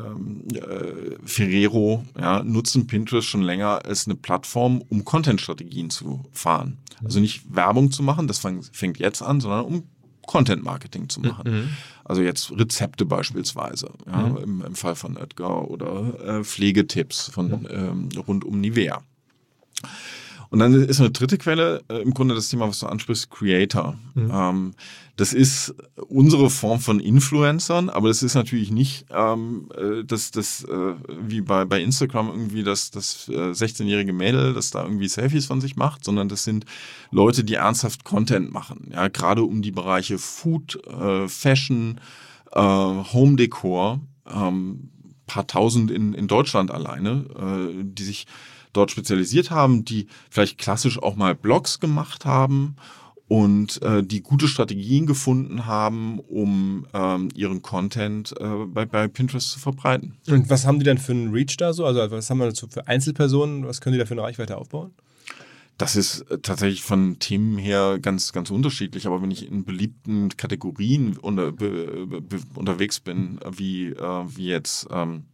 äh, Ferrero ja, nutzen Pinterest schon länger als eine Plattform, um Content-Strategien zu fahren. Also nicht Werbung zu machen, das fang, fängt jetzt an, sondern um Content-Marketing zu machen. Mhm. Also jetzt Rezepte beispielsweise, ja, mhm. im, im Fall von Oetker oder äh, Pflegetipps von mhm. ähm, rund um Nivea. Und dann ist eine dritte Quelle äh, im Grunde das Thema, was du ansprichst, Creator. Mhm. Ähm, das ist unsere Form von Influencern, aber das ist natürlich nicht ähm, das, das äh, wie bei, bei Instagram irgendwie das, das äh, sechzehnjährige Mädel, das da irgendwie Selfies von sich macht, sondern das sind Leute, die ernsthaft Content machen. Ja, gerade um die Bereiche Food, äh, Fashion, äh, Home Decor, ähm, paar tausend in, in Deutschland alleine, äh, die sich dort spezialisiert haben, die vielleicht klassisch auch mal Blogs gemacht haben und äh, die gute Strategien gefunden haben, um ähm, ihren Content äh, bei, bei Pinterest zu verbreiten. Und was haben die denn für einen Reach da so? Also was haben wir dazu für Einzelpersonen? Was können die da für eine Reichweite aufbauen? Das ist tatsächlich von Themen her ganz, ganz unterschiedlich. Aber wenn ich in beliebten Kategorien unter, be, be, unterwegs bin, wie, äh, wie jetzt ähm,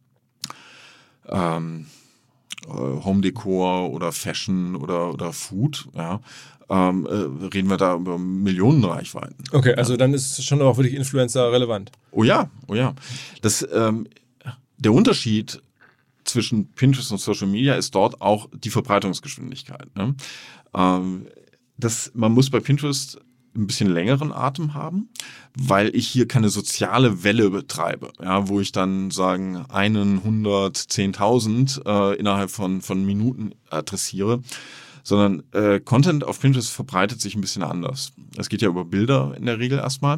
ähm, Home Decor oder Fashion oder, oder Food, ja, ähm, äh, reden wir da über Millionenreichweiten. Okay, also ja. Dann ist schon auch wirklich Influencer relevant. Oh ja, oh ja. Das, ähm, der Unterschied zwischen Pinterest und Social Media ist dort auch die Verbreitungsgeschwindigkeit. Ne? Ähm, das, man muss bei Pinterest ein bisschen längeren Atem haben, weil ich hier keine soziale Welle betreibe, ja, wo ich dann sagen einen, hundert, zehntausend äh, innerhalb von, von Minuten adressiere, sondern äh, Content auf Pinterest verbreitet sich ein bisschen anders. Es geht ja über Bilder in der Regel erstmal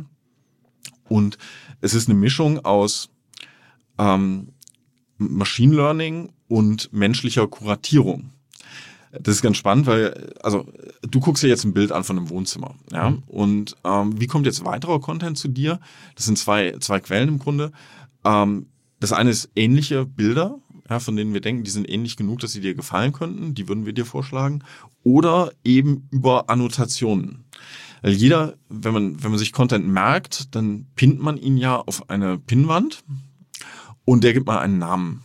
und es ist eine Mischung aus ähm, Machine Learning und menschlicher Kuratierung. Das ist ganz spannend, weil, also, du guckst dir jetzt ein Bild an von einem Wohnzimmer, ja, mhm. und ähm, wie kommt jetzt weiterer Content zu dir? Das sind zwei, zwei Quellen im Grunde. Ähm, das eine ist ähnliche Bilder, ja, von denen wir denken, die sind ähnlich genug, dass sie dir gefallen könnten, die würden wir dir vorschlagen. Oder eben über Annotationen. Weil jeder, wenn man, wenn man sich Content merkt, dann pinnt man ihn ja auf eine Pinnwand und der gibt mal einen Namen.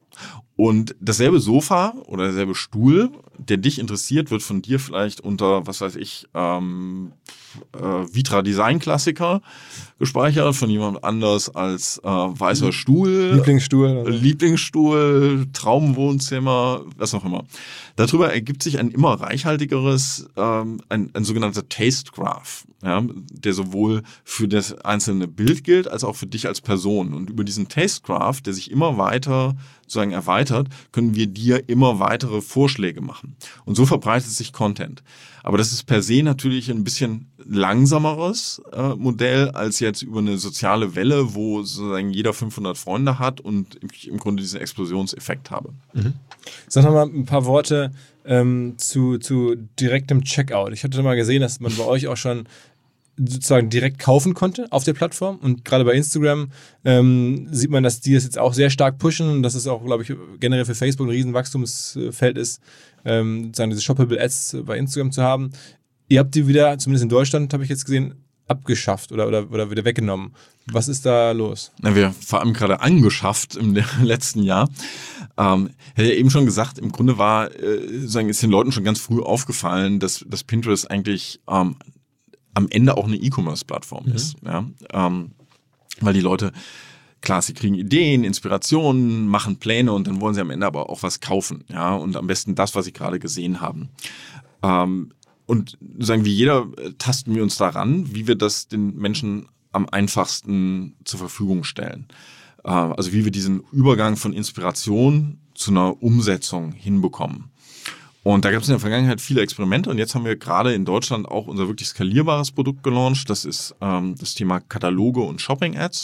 Und dasselbe Sofa oder derselbe Stuhl, der dich interessiert, wird von dir vielleicht unter, was weiß ich, ähm, äh, Vitra Design Klassiker gespeichert, von jemand anders als äh, weißer Stuhl. Lieblingsstuhl. Lieblingsstuhl, Traumwohnzimmer, was auch immer. Darüber ergibt sich ein immer reichhaltigeres, ähm, ein, ein sogenannter Taste Graph, ja, der sowohl für das einzelne Bild gilt, als auch für dich als Person. Und über diesen Taste Graph, der sich immer weiter sozusagen erweitert, können wir dir immer weitere Vorschläge machen. Und so verbreitet sich Content. Aber das ist per se natürlich ein bisschen langsameres äh, Modell als jetzt über eine soziale Welle, wo sozusagen jeder fünfhundert Freunde hat und ich im Grunde diesen Explosionseffekt habe. Mhm. Sag noch mal ein paar Worte ähm, zu, zu direktem Checkout. Ich hatte mal gesehen, dass man bei euch auch schon sozusagen direkt kaufen konnte auf der Plattform und gerade bei Instagram ähm, sieht man, dass die das jetzt auch sehr stark pushen und dass es auch, glaube ich, generell für Facebook ein riesen Wachstumsfeld ist, ähm, sozusagen diese Shoppable Ads bei Instagram zu haben. Ihr habt die wieder, zumindest in Deutschland, habe ich jetzt gesehen, abgeschafft oder, oder, oder wieder weggenommen. Was ist da los? Na, wir vor allem gerade angeschafft im letzten Jahr. Ähm, ich hatte ja eben schon gesagt, im Grunde war, äh, sagen, ist den Leuten schon ganz früh aufgefallen, dass, dass Pinterest eigentlich ähm, am Ende auch eine E-Commerce-Plattform mhm. ist. Ja? Ähm, weil die Leute, klar, sie kriegen Ideen, Inspirationen, machen Pläne und dann wollen sie am Ende aber auch was kaufen. Ja? Und am besten das, was sie gerade gesehen haben. Ähm, und sagen wie jeder, tasten wir uns daran, wie wir das den Menschen am einfachsten zur Verfügung stellen. Äh, also wie wir diesen Übergang von Inspiration zu einer Umsetzung hinbekommen. Und da gab es in der Vergangenheit viele Experimente und jetzt haben wir gerade in Deutschland auch unser wirklich skalierbares Produkt gelauncht. Das ist ähm, das Thema Kataloge und Shopping-Ads.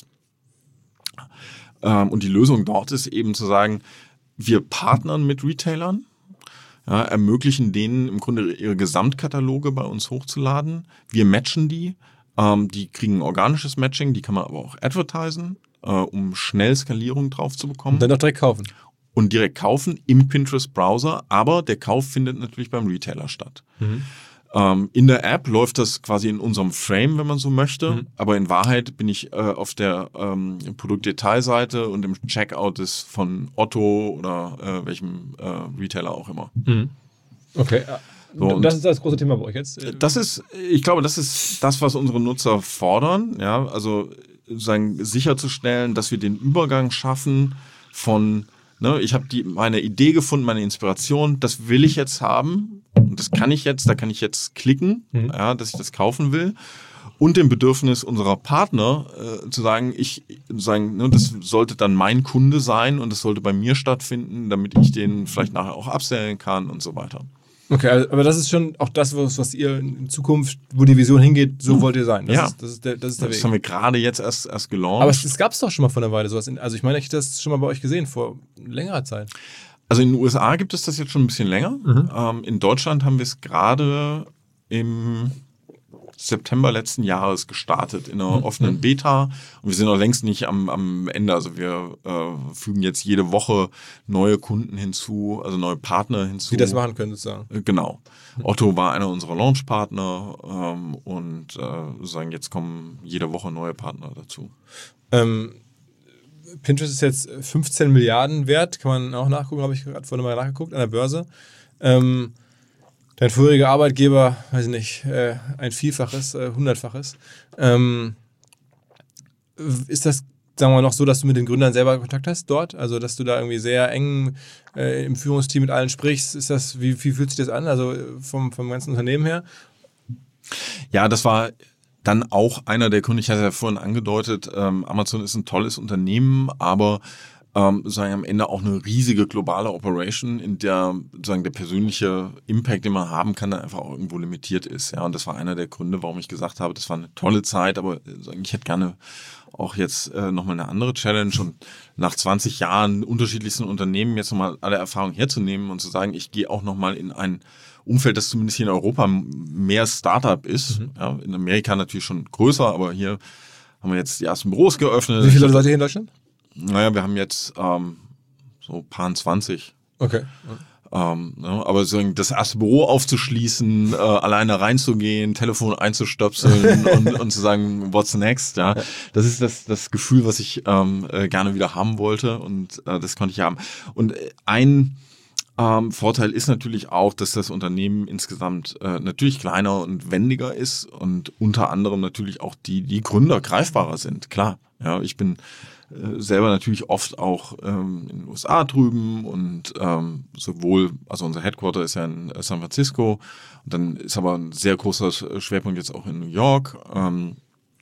Ähm, und die Lösung dort ist eben zu sagen, wir partnern mit Retailern, ja, ermöglichen denen im Grunde ihre Gesamtkataloge bei uns hochzuladen. Wir matchen die. Ähm, die kriegen ein organisches Matching, die kann man aber auch advertisen, äh, um schnell Skalierung drauf zu bekommen. Und dann auch direkt kaufen. Und direkt kaufen im Pinterest-Browser, aber der Kauf findet natürlich beim Retailer statt. Mhm. Ähm, in der App läuft das quasi in unserem Frame, wenn man so möchte, mhm. aber in Wahrheit bin ich äh, auf der ähm, Produktdetailseite und im Checkout ist von Otto oder äh, welchem äh, Retailer auch immer. Mhm. Okay, so, das ist das große Thema bei euch jetzt? Das ist, ich glaube, das ist das, was unsere Nutzer fordern, ja, also sozusagen sicherzustellen, dass wir den Übergang schaffen von Ne, ich habe die meine Idee gefunden, meine Inspiration, das will ich jetzt haben und das kann ich jetzt, da kann ich jetzt klicken, mhm. ja, dass ich das kaufen will und dem Bedürfnis unserer Partner äh, zu sagen, ich sagen, ne, das sollte dann mein Kunde sein und das sollte bei mir stattfinden, damit ich den vielleicht nachher auch upsellen kann und so weiter. Okay, aber das ist schon auch das, was, was ihr in Zukunft, wo die Vision hingeht, so wollt ihr sein. Das ja. ist, das ist der, das ist der das Weg. haben wir gerade jetzt erst, erst gelauncht. Aber es, es gab es doch schon mal vor einer Weile sowas. In, also ich meine, ich hätte das schon mal bei euch gesehen, vor längerer Zeit. Also in den U S A gibt es das jetzt schon ein bisschen länger. Mhm. Ähm, in Deutschland haben wir es gerade im September letzten Jahres gestartet in einer mhm. offenen Beta. Und wir sind noch längst nicht am, am Ende. Also wir äh, fügen jetzt jede Woche neue Kunden hinzu, also neue Partner hinzu. Die das machen können sozusagen. Äh, genau. Mhm. Otto war einer unserer Launchpartner ähm, und äh, sozusagen jetzt kommen jede Woche neue Partner dazu. Ähm, Pinterest ist jetzt fünfzehn Milliarden wert, kann man auch nachgucken, habe ich gerade vorhin mal nachgeguckt, an der Börse. Ähm, dein vorheriger Arbeitgeber, weiß ich nicht, äh, ein Vielfaches, äh, Hundertfaches. Ähm, ist das, sagen wir mal, noch so, dass du mit den Gründern selber Kontakt hast dort? Also, dass du da irgendwie sehr eng äh, im Führungsteam mit allen sprichst? Ist das, wie, wie fühlt sich das an? Also vom, vom ganzen Unternehmen her? Ja, das war dann auch einer der Gründe, ich hatte ja vorhin angedeutet, ähm, Amazon ist ein tolles Unternehmen, aber ähm, sagen am Ende auch eine riesige globale Operation, in der sagen der persönliche Impact, den man haben kann, dann einfach auch irgendwo limitiert ist. Ja, und das war einer der Gründe, warum ich gesagt habe, das war eine tolle Zeit, aber sagen, ich hätte gerne auch jetzt äh, nochmal eine andere Challenge und nach zwanzig Jahren unterschiedlichsten Unternehmen jetzt nochmal alle Erfahrungen herzunehmen und zu sagen, ich gehe auch nochmal in ein Umfeld, das zumindest hier in Europa mehr Startup ist. Mhm. Ja, in Amerika natürlich schon größer, aber hier haben wir jetzt die ersten Büros geöffnet. Wie viele Leute seid ihr hier in Deutschland? Naja, wir haben jetzt ähm, so paar zwanzig. Okay. Ähm, ne, aber so das erste Büro aufzuschließen, äh, alleine reinzugehen, Telefon einzustöpseln und, und zu sagen, what's next, ja, das ist das, das Gefühl, was ich ähm, äh, gerne wieder haben wollte und äh, das konnte ich haben. Und ein Ähm, Vorteil ist natürlich auch, dass das Unternehmen insgesamt äh, natürlich kleiner und wendiger ist und unter anderem natürlich auch die, die Gründer greifbarer sind. Klar, ja, ich bin äh, selber natürlich oft auch ähm, in den U S A drüben und ähm, sowohl, also unser Headquarter ist ja in San Francisco und dann ist aber ein sehr großer Schwerpunkt jetzt auch in New York. Ähm,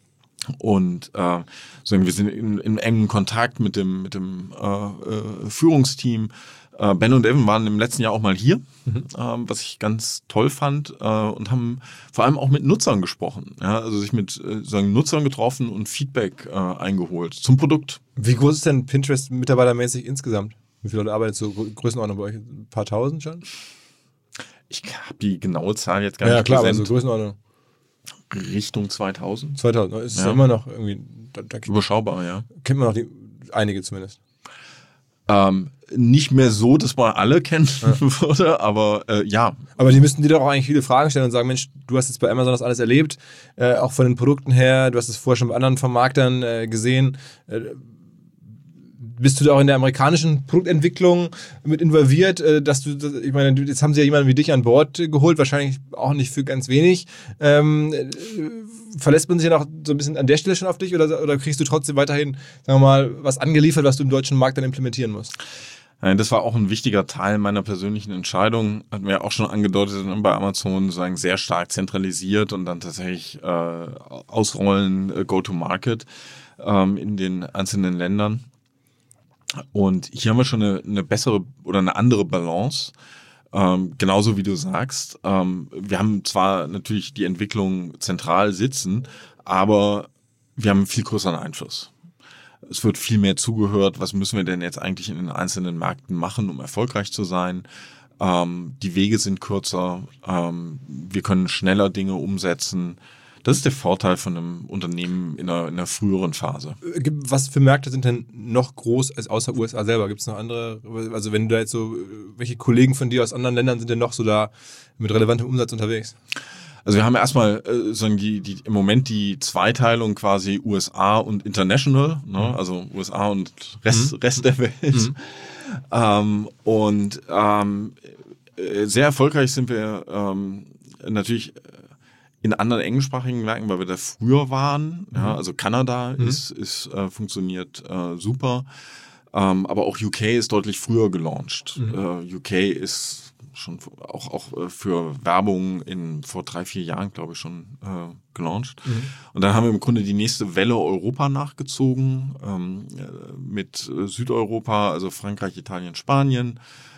Und äh, so, wir sind in, in engem Kontakt mit dem, mit dem äh, äh, Führungsteam. Äh, Ben und Evan waren im letzten Jahr auch mal hier, mhm. äh, was ich ganz toll fand, äh, und haben vor allem auch mit Nutzern gesprochen. Ja? Also sich mit äh, sagen Nutzern getroffen und Feedback äh, eingeholt zum Produkt. Wie groß ist denn Pinterest mitarbeitermäßig insgesamt? Wie viele Leute arbeiten so Größenordnung bei euch? Ein paar tausend schon? Ich habe die genaue Zahl jetzt gar ja, nicht Ja, klar, präsent. also Größenordnung. Richtung zweitausend. zweitausend, ist ja. immer noch irgendwie... Da, da Überschaubar, ja. Kennt man noch die, einige zumindest. Ähm, nicht mehr so, dass man alle kennen ja. würde, aber äh, ja. Aber die müssten dir doch auch eigentlich viele Fragen stellen und sagen, Mensch, du hast jetzt bei Amazon das alles erlebt, äh, auch von den Produkten her, du hast es vorher schon bei anderen Vermarktern äh, gesehen. Äh, bist du da auch in der amerikanischen Produktentwicklung mit involviert, äh, dass du, das, ich meine, jetzt haben sie ja jemanden wie dich an Bord geholt, wahrscheinlich auch nicht für ganz wenig. Ähm, äh, verlässt man sich ja noch so ein bisschen an der Stelle schon auf dich oder, oder kriegst du trotzdem weiterhin, sagen wir mal, was angeliefert, was du im deutschen Markt dann implementieren musst? Das war auch ein wichtiger Teil meiner persönlichen Entscheidung. Hatten wir ja auch schon angedeutet bei Amazon, sagen sehr stark zentralisiert und dann tatsächlich äh, ausrollen, äh, Go-to-Market ähm, in den einzelnen Ländern. Und hier haben wir schon eine, eine bessere oder eine andere Balance. Ähm, genauso wie du sagst. Ähm, wir haben zwar natürlich die Entwicklung zentral sitzen, aber wir haben einen viel größeren Einfluss. Es wird viel mehr zugehört, was müssen wir denn jetzt eigentlich in den einzelnen Märkten machen, um erfolgreich zu sein. Ähm, die Wege sind kürzer, ähm, wir können schneller Dinge umsetzen. Das ist der Vorteil von einem Unternehmen in einer, in einer früheren Phase. Was für Märkte sind denn noch groß als außer U S A selber? Gibt es noch andere? Also wenn du da jetzt so, welche Kollegen von dir aus anderen Ländern sind denn noch so da mit relevantem Umsatz unterwegs? Also wir haben erstmal äh, sagen die, die, im Moment die Zweiteilung quasi U S A und International, ne? Mhm. Also U S A und Rest, mhm. Rest der Welt. Mhm. Ähm, und ähm, sehr erfolgreich sind wir ähm, natürlich in anderen englischsprachigen Märkten, weil wir da früher waren. Mhm. Ja, also Kanada mhm. ist, ist äh, funktioniert äh, super, ähm, aber auch U K ist deutlich früher gelauncht. Mhm. Äh, U K ist schon auch, auch für Werbung in vor drei, vier Jahren, glaube ich, schon äh, gelauncht. Mhm. Und dann haben wir im Grunde die nächste Welle Europa nachgezogen, ähm, mit Südeuropa, also Frankreich, Italien, Spanien.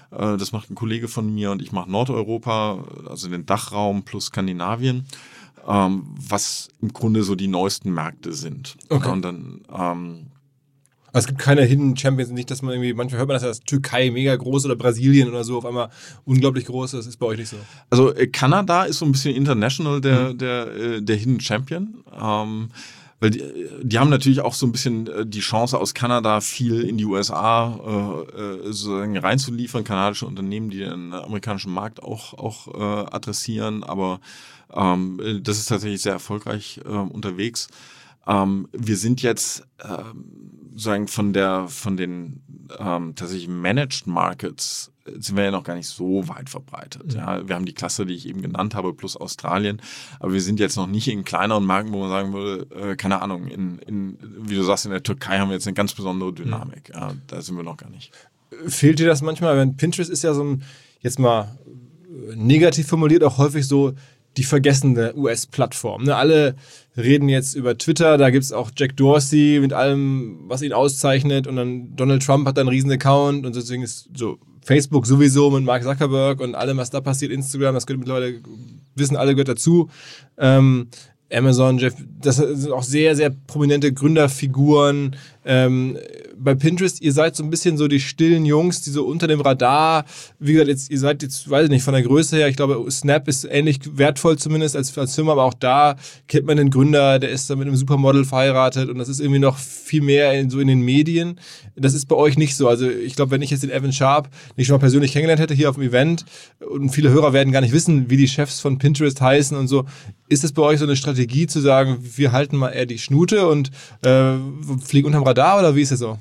Äh, das macht ein Kollege von mir und ich mache Nordeuropa, also den Dachraum plus Skandinavien, ähm, was im Grunde so die neuesten Märkte sind. Okay. Und dann ähm, Aber es gibt keine Hidden Champions, nicht, dass man irgendwie, manchmal hört man, dass das Türkei mega groß oder Brasilien oder so auf einmal unglaublich groß ist. Das ist bei euch nicht so. Also äh, Kanada ist so ein bisschen international der, Mhm. der, äh, der Hidden Champion. Ähm, weil die, die haben natürlich auch so ein bisschen äh, die Chance aus Kanada viel in die U S A äh, äh, sozusagen reinzuliefern. Kanadische Unternehmen, die den amerikanischen Markt auch, auch äh, adressieren. Aber ähm, das ist tatsächlich sehr erfolgreich äh, unterwegs. Ähm, wir sind jetzt ähm, sagen von der von den ähm, tatsächlich Managed Markets sind wir ja noch gar nicht so weit verbreitet. Mhm. Ja, wir haben die Klasse, die ich eben genannt habe, plus Australien, aber wir sind jetzt noch nicht in kleineren Marken, wo man sagen würde, äh, keine Ahnung, in, in, wie du sagst, in der Türkei haben wir jetzt eine ganz besondere Dynamik. Ja, da sind wir noch gar nicht. Fehlt dir das manchmal? Wenn Pinterest ist ja so ein, jetzt mal negativ formuliert, auch häufig so die vergessene U S-Plattform. Ne? Alle reden jetzt über Twitter, da gibt es auch Jack Dorsey mit allem, was ihn auszeichnet und dann Donald Trump hat da einen riesen Account und deswegen ist so Facebook sowieso mit Mark Zuckerberg und allem, was da passiert, Instagram, das gehört mittlerweile, wissen alle, gehört dazu. Ähm, Amazon, Jeff, das sind auch sehr, sehr prominente Gründerfiguren. Ähm, bei Pinterest, ihr seid so ein bisschen so die stillen Jungs, die so unter dem Radar, wie gesagt, jetzt, ihr seid jetzt, weiß ich nicht, von der Größe her, ich glaube, Snap ist ähnlich wertvoll zumindest als, als Firma, aber auch da kennt man den Gründer, der ist da mit einem Supermodel verheiratet und das ist irgendwie noch viel mehr in, so in den Medien. Das ist bei euch nicht so. Also ich glaube, wenn ich jetzt den Evan Sharp nicht schon mal persönlich kennengelernt hätte hier auf dem Event und viele Hörer werden gar nicht wissen, wie die Chefs von Pinterest heißen und so, ist es bei euch so eine Strategie zu sagen, wir halten mal eher die Schnute und äh, fliegen unterm Radar oder wie ist das so?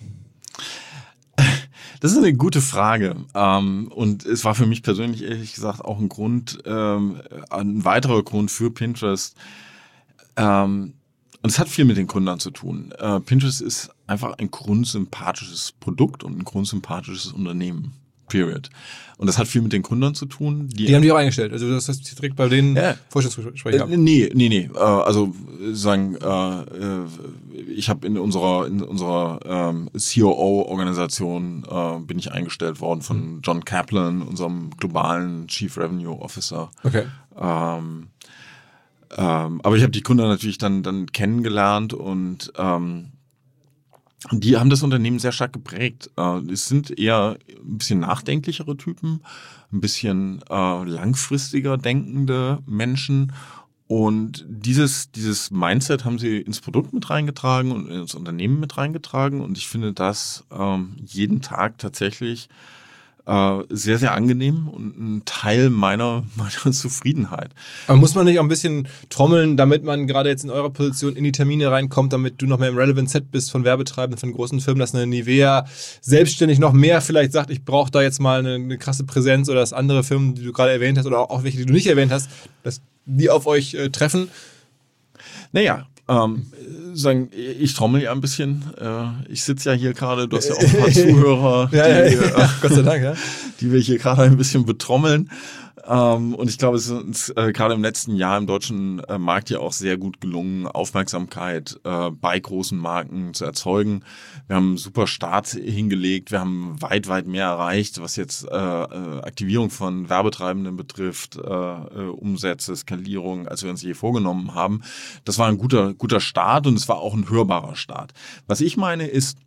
Das ist eine gute Frage. Ähm, und es war für mich persönlich ehrlich gesagt auch ein Grund, ähm, ein weiterer Grund für Pinterest. Ähm, und es hat viel mit den Gründern zu tun. Äh, Pinterest ist einfach ein grundsympathisches Produkt und ein grundsympathisches Unternehmen. Period. Und das hat viel mit den Gründern zu tun. Die, die haben die auch eingestellt. Also das heißt direkt bei denen ja. Vorstellungsgespräche haben. Äh, nee, nee, nee. Äh, also sagen, äh, ich habe in unserer in unserer ähm, C O O-Organisation äh, bin ich eingestellt worden von John Kaplan, unserem globalen Chief Revenue Officer. Okay. Ähm, ähm, aber ich habe die Gründer natürlich dann dann kennengelernt und ähm, die haben das Unternehmen sehr stark geprägt. Es sind eher ein bisschen nachdenklichere Typen, ein bisschen äh, langfristiger denkende Menschen. Und dieses, dieses Mindset haben sie ins Produkt mit reingetragen und ins Unternehmen mit reingetragen. Und ich finde das ähm, jeden Tag tatsächlich äh, sehr, sehr angenehm und ein Teil meiner, meiner Zufriedenheit. Aber muss man nicht auch ein bisschen trommeln, damit man gerade jetzt in eurer Position in die Termine reinkommt, damit du noch mehr im Relevant Set bist von Werbetreibenden, von großen Firmen, dass eine Nivea selbstständig noch mehr vielleicht sagt, ich brauche da jetzt mal eine, eine krasse Präsenz oder dass andere Firmen, die du gerade erwähnt hast oder auch welche, die du nicht erwähnt hast, dass die auf euch äh, treffen? Naja, ähm, sagen, ich trommel ja ein bisschen. Äh, ich sitze ja hier gerade, du hast ja auch ein paar Zuhörer, ja, ja, die, ja. äh, Gott sei Dank, ja. die wir hier gerade ein bisschen betrommeln. Ähm, und ich glaube, es ist uns äh, gerade im letzten Jahr im deutschen äh, Markt ja auch sehr gut gelungen, Aufmerksamkeit äh, bei großen Marken zu erzeugen. Wir haben einen super Start hingelegt, wir haben weit, weit mehr erreicht, was jetzt äh, äh, Aktivierung von Werbetreibenden betrifft, äh, äh, Umsätze, Skalierung, als wir uns je vorgenommen haben. Das war ein guter, guter Start und es war auch ein hörbarer Start. Was ich meine ist,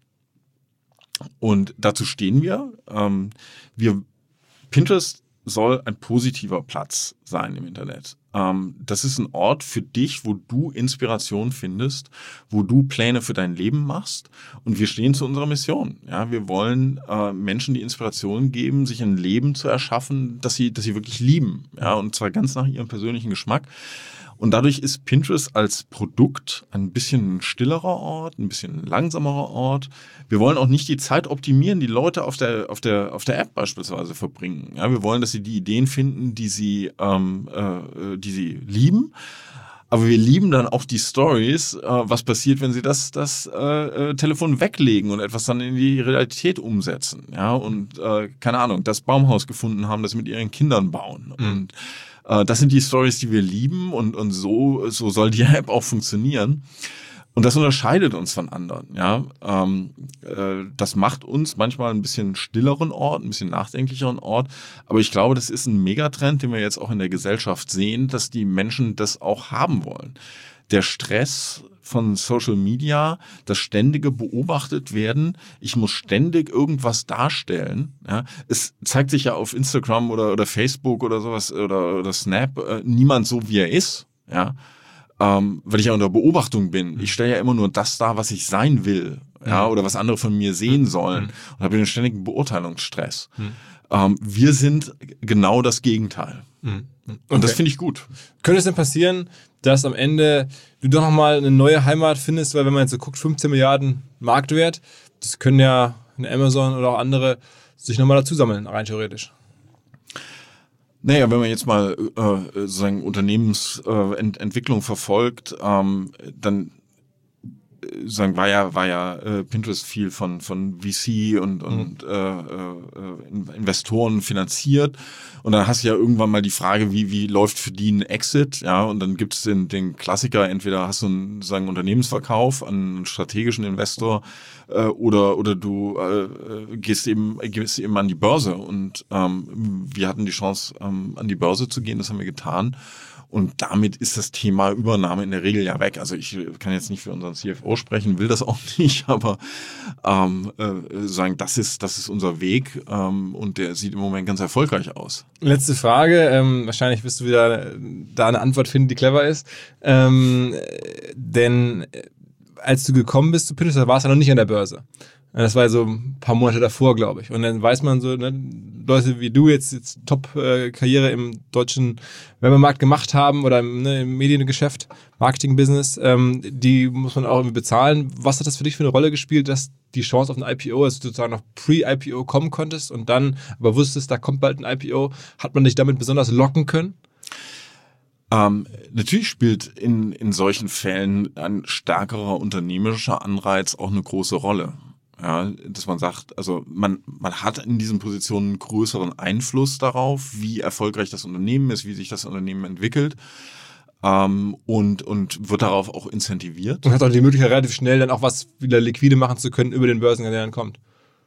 und dazu stehen wir, ähm, wir Pinterest soll ein positiver Platz sein im Internet. Ähm, das ist ein Ort für dich, wo du Inspiration findest, wo du Pläne für dein Leben machst. Und wir stehen zu unserer Mission. Ja, wir wollen äh, Menschen die Inspiration geben, sich ein Leben zu erschaffen, das sie, das sie wirklich lieben. Ja, und zwar ganz nach ihrem persönlichen Geschmack. Und dadurch ist Pinterest als Produkt ein bisschen ein stillerer Ort, ein bisschen ein langsamerer Ort. Wir wollen auch nicht die Zeit optimieren, die Leute auf der, auf der, auf der App beispielsweise verbringen. Ja, wir wollen, dass sie die Ideen finden, die sie, ähm, äh, die sie lieben. Aber wir lieben dann auch die Stories, äh, was passiert, wenn sie das, das äh, Telefon weglegen und etwas dann in die Realität umsetzen. Ja, und äh, keine Ahnung, das Baumhaus gefunden haben, das sie mit ihren Kindern bauen. Mhm. Und das sind die Stories, die wir lieben und, und so, so soll die App auch funktionieren. Und das unterscheidet uns von anderen. Ja, ähm, äh, das macht uns manchmal ein bisschen stilleren Ort, ein bisschen nachdenklicheren Ort. Aber ich glaube, das ist ein Megatrend, den wir jetzt auch in der Gesellschaft sehen, dass die Menschen das auch haben wollen. Der Stress von Social Media, das ständige beobachtet werden, ich muss ständig irgendwas darstellen. Ja, es zeigt sich ja auf Instagram oder, oder Facebook oder sowas oder, oder Snap äh, niemand so, wie er ist. Ja, ähm, weil ich ja unter Beobachtung bin. Ich stelle ja immer nur das dar, was ich sein will, ja, oder was andere von mir sehen sollen. Und habe den ständigen Beurteilungsstress. Mhm. Ähm, wir sind genau das Gegenteil. Mhm. Okay. Und das finde ich gut. Könnte es denn passieren, dass am Ende du doch nochmal eine neue Heimat findest, weil wenn man jetzt so guckt, fünfzehn Milliarden Marktwert, das können ja eine Amazon oder auch andere sich nochmal dazu sammeln, rein theoretisch. Naja, wenn man jetzt mal äh, sozusagen Unternehmensentwicklung äh, verfolgt, ähm, dann sagen war ja war ja äh, Pinterest viel von von V C und und mhm. äh, äh, Investoren finanziert und dann hast du ja irgendwann mal die Frage, wie wie läuft für die ein Exit, ja, und dann gibt es den den Klassiker, entweder hast du einen sagen Unternehmensverkauf an einen strategischen Investor äh, oder oder du äh, gehst eben gehst eben an die Börse und ähm, wir hatten die Chance ähm, an die Börse zu gehen, das haben wir getan. Und damit ist das Thema Übernahme in der Regel ja weg. Also ich kann jetzt nicht für unseren C F O sprechen, will das auch nicht, aber ähm, äh, sagen, das ist, das ist unser Weg ähm, und der sieht im Moment ganz erfolgreich aus. Letzte Frage, ähm, wahrscheinlich wirst du wieder da eine Antwort finden, die clever ist. Ähm, denn als du gekommen bist zu Pinterest, da warst du ja noch nicht an der Börse. Das war so ein paar Monate davor, glaube ich. Und dann weiß man so, ne, Leute wie du jetzt, jetzt Top-Karriere im deutschen Werbemarkt gemacht haben oder im, ne, im Mediengeschäft, Marketing-Business, ähm, die muss man auch irgendwie bezahlen. Was hat das für dich für eine Rolle gespielt, dass die Chance auf ein I P O, also sozusagen noch Pre-I P O kommen konntest und dann aber wusstest, da kommt bald ein I P O, hat man dich damit besonders locken können? Ähm, natürlich spielt in, in solchen Fällen ein stärkerer unternehmerischer Anreiz auch eine große Rolle. Ja, dass man sagt, also man, man hat in diesen Positionen einen größeren Einfluss darauf, wie erfolgreich das Unternehmen ist, wie sich das Unternehmen entwickelt ähm, und, und wird darauf auch incentiviert. Und hat auch die Möglichkeit, relativ schnell dann auch was wieder liquide machen zu können über den Börsengang, der dann kommt.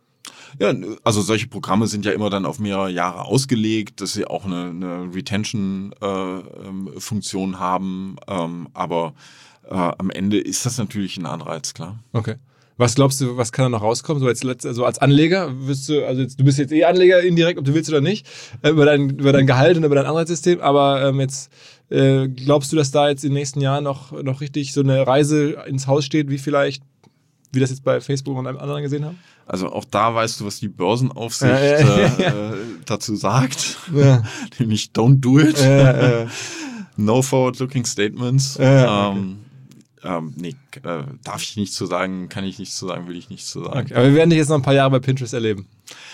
Ja, also solche Programme sind ja immer dann auf mehrere Jahre ausgelegt, dass sie auch eine, eine Retention-Funktion äh, haben, ähm, aber äh, am Ende ist das natürlich ein Anreiz, klar. Okay. Was glaubst du, was kann da noch rauskommen? So als, also als Anleger, wirst du, also jetzt, du bist jetzt eh Anleger indirekt, ob du willst oder nicht, äh, über, dein, über dein Gehalt und über dein Anreizsystem, aber ähm, jetzt äh, glaubst du, dass da jetzt in den nächsten Jahren noch, noch richtig so eine Reise ins Haus steht, wie vielleicht, wie das jetzt bei Facebook und einem anderen gesehen haben? Also auch da weißt du, was die Börsenaufsicht ja, ja, ja, ja. Äh, dazu sagt, ja. Nämlich don't do it, ja, ja. No forward-looking statements. Ja, okay. ähm, Ähm, nee, äh, darf ich nichts zu sagen, kann ich nichts zu sagen, will ich nichts zu sagen. Okay, aber wir werden dich jetzt noch ein paar Jahre bei Pinterest erleben.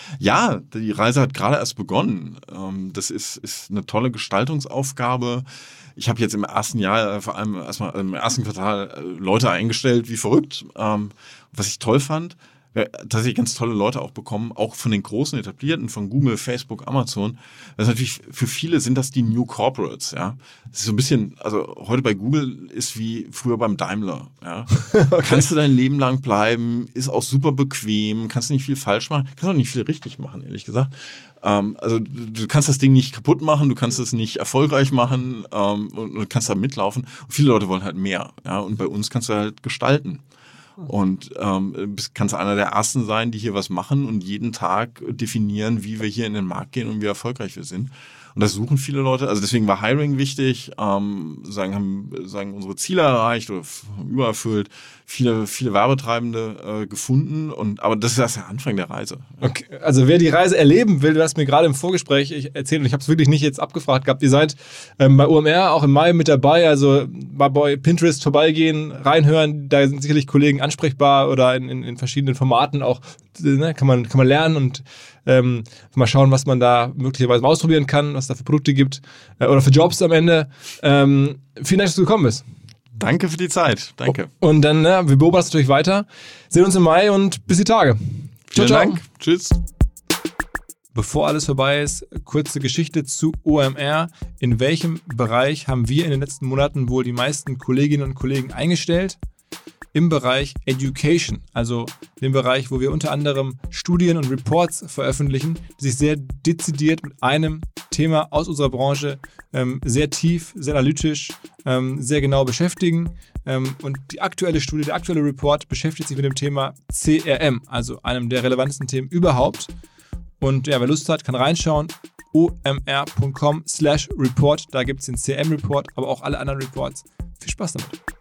Ja, die Reise hat gerade erst begonnen. Ähm, das ist, ist eine tolle Gestaltungsaufgabe. Ich habe jetzt im ersten Jahr, äh, vor allem erstmal im ersten Quartal, äh, Leute eingestellt, wie verrückt. Ähm, was ich toll fand, tatsächlich ganz tolle Leute auch bekommen, auch von den großen Etablierten, von Google, Facebook, Amazon. Das ist natürlich, für viele sind das die New Corporates, ja. Das ist so ein bisschen, also heute bei Google ist wie früher beim Daimler, ja. Okay. Kannst du dein Leben lang bleiben, ist auch super bequem, kannst nicht viel falsch machen, kannst auch nicht viel richtig machen, ehrlich gesagt. Ähm, also du kannst das Ding nicht kaputt machen, du kannst es nicht erfolgreich machen ähm, und, und kannst da mitlaufen. Und viele Leute wollen halt mehr, ja. Und bei uns kannst du halt gestalten. Und ähm, kannst einer der Ersten sein, die hier was machen und jeden Tag definieren, wie wir hier in den Markt gehen und wie erfolgreich wir sind. Und das suchen viele Leute. Also deswegen war Hiring wichtig, ähm, sagen, haben sagen unsere Ziele erreicht oder übererfüllt, viele, viele Werbetreibende äh, gefunden. Und aber das ist erst der Anfang der Reise. Okay. Also wer die Reise erleben will, du hast mir gerade im Vorgespräch ich erzählt und ich habe es wirklich nicht jetzt abgefragt gehabt. Ihr seid ähm, bei O M R auch im Mai mit dabei. Also bei, bei Pinterest vorbeigehen, reinhören. Da sind sicherlich Kollegen ansprechbar oder in, in, in verschiedenen Formaten auch. Ne, kann man, kann man lernen und ähm, mal schauen, was man da möglicherweise mal ausprobieren kann, was da für Produkte gibt äh, oder für Jobs am Ende. Ähm, vielen Dank, dass du gekommen bist. Danke für die Zeit. Danke. Und dann, ne, wir beobachten natürlich weiter. Sehen uns im Mai und bis die Tage. Ciao, ciao. Dank. Tschüss. Bevor alles vorbei ist, kurze Geschichte zu O M R. In welchem Bereich haben wir in den letzten Monaten wohl die meisten Kolleginnen und Kollegen eingestellt? im Bereich Education, also dem Bereich, wo wir unter anderem Studien und Reports veröffentlichen, die sich sehr dezidiert mit einem Thema aus unserer Branche ähm, sehr tief, sehr analytisch, ähm, sehr genau beschäftigen. Ähm, und die aktuelle Studie, der aktuelle Report beschäftigt sich mit dem Thema C R M, also einem der relevantesten Themen überhaupt. Und ja, wer Lust hat, kann reinschauen. o m r punkt com slash report, da gibt es den C R M-Report, aber auch alle anderen Reports. Viel Spaß damit.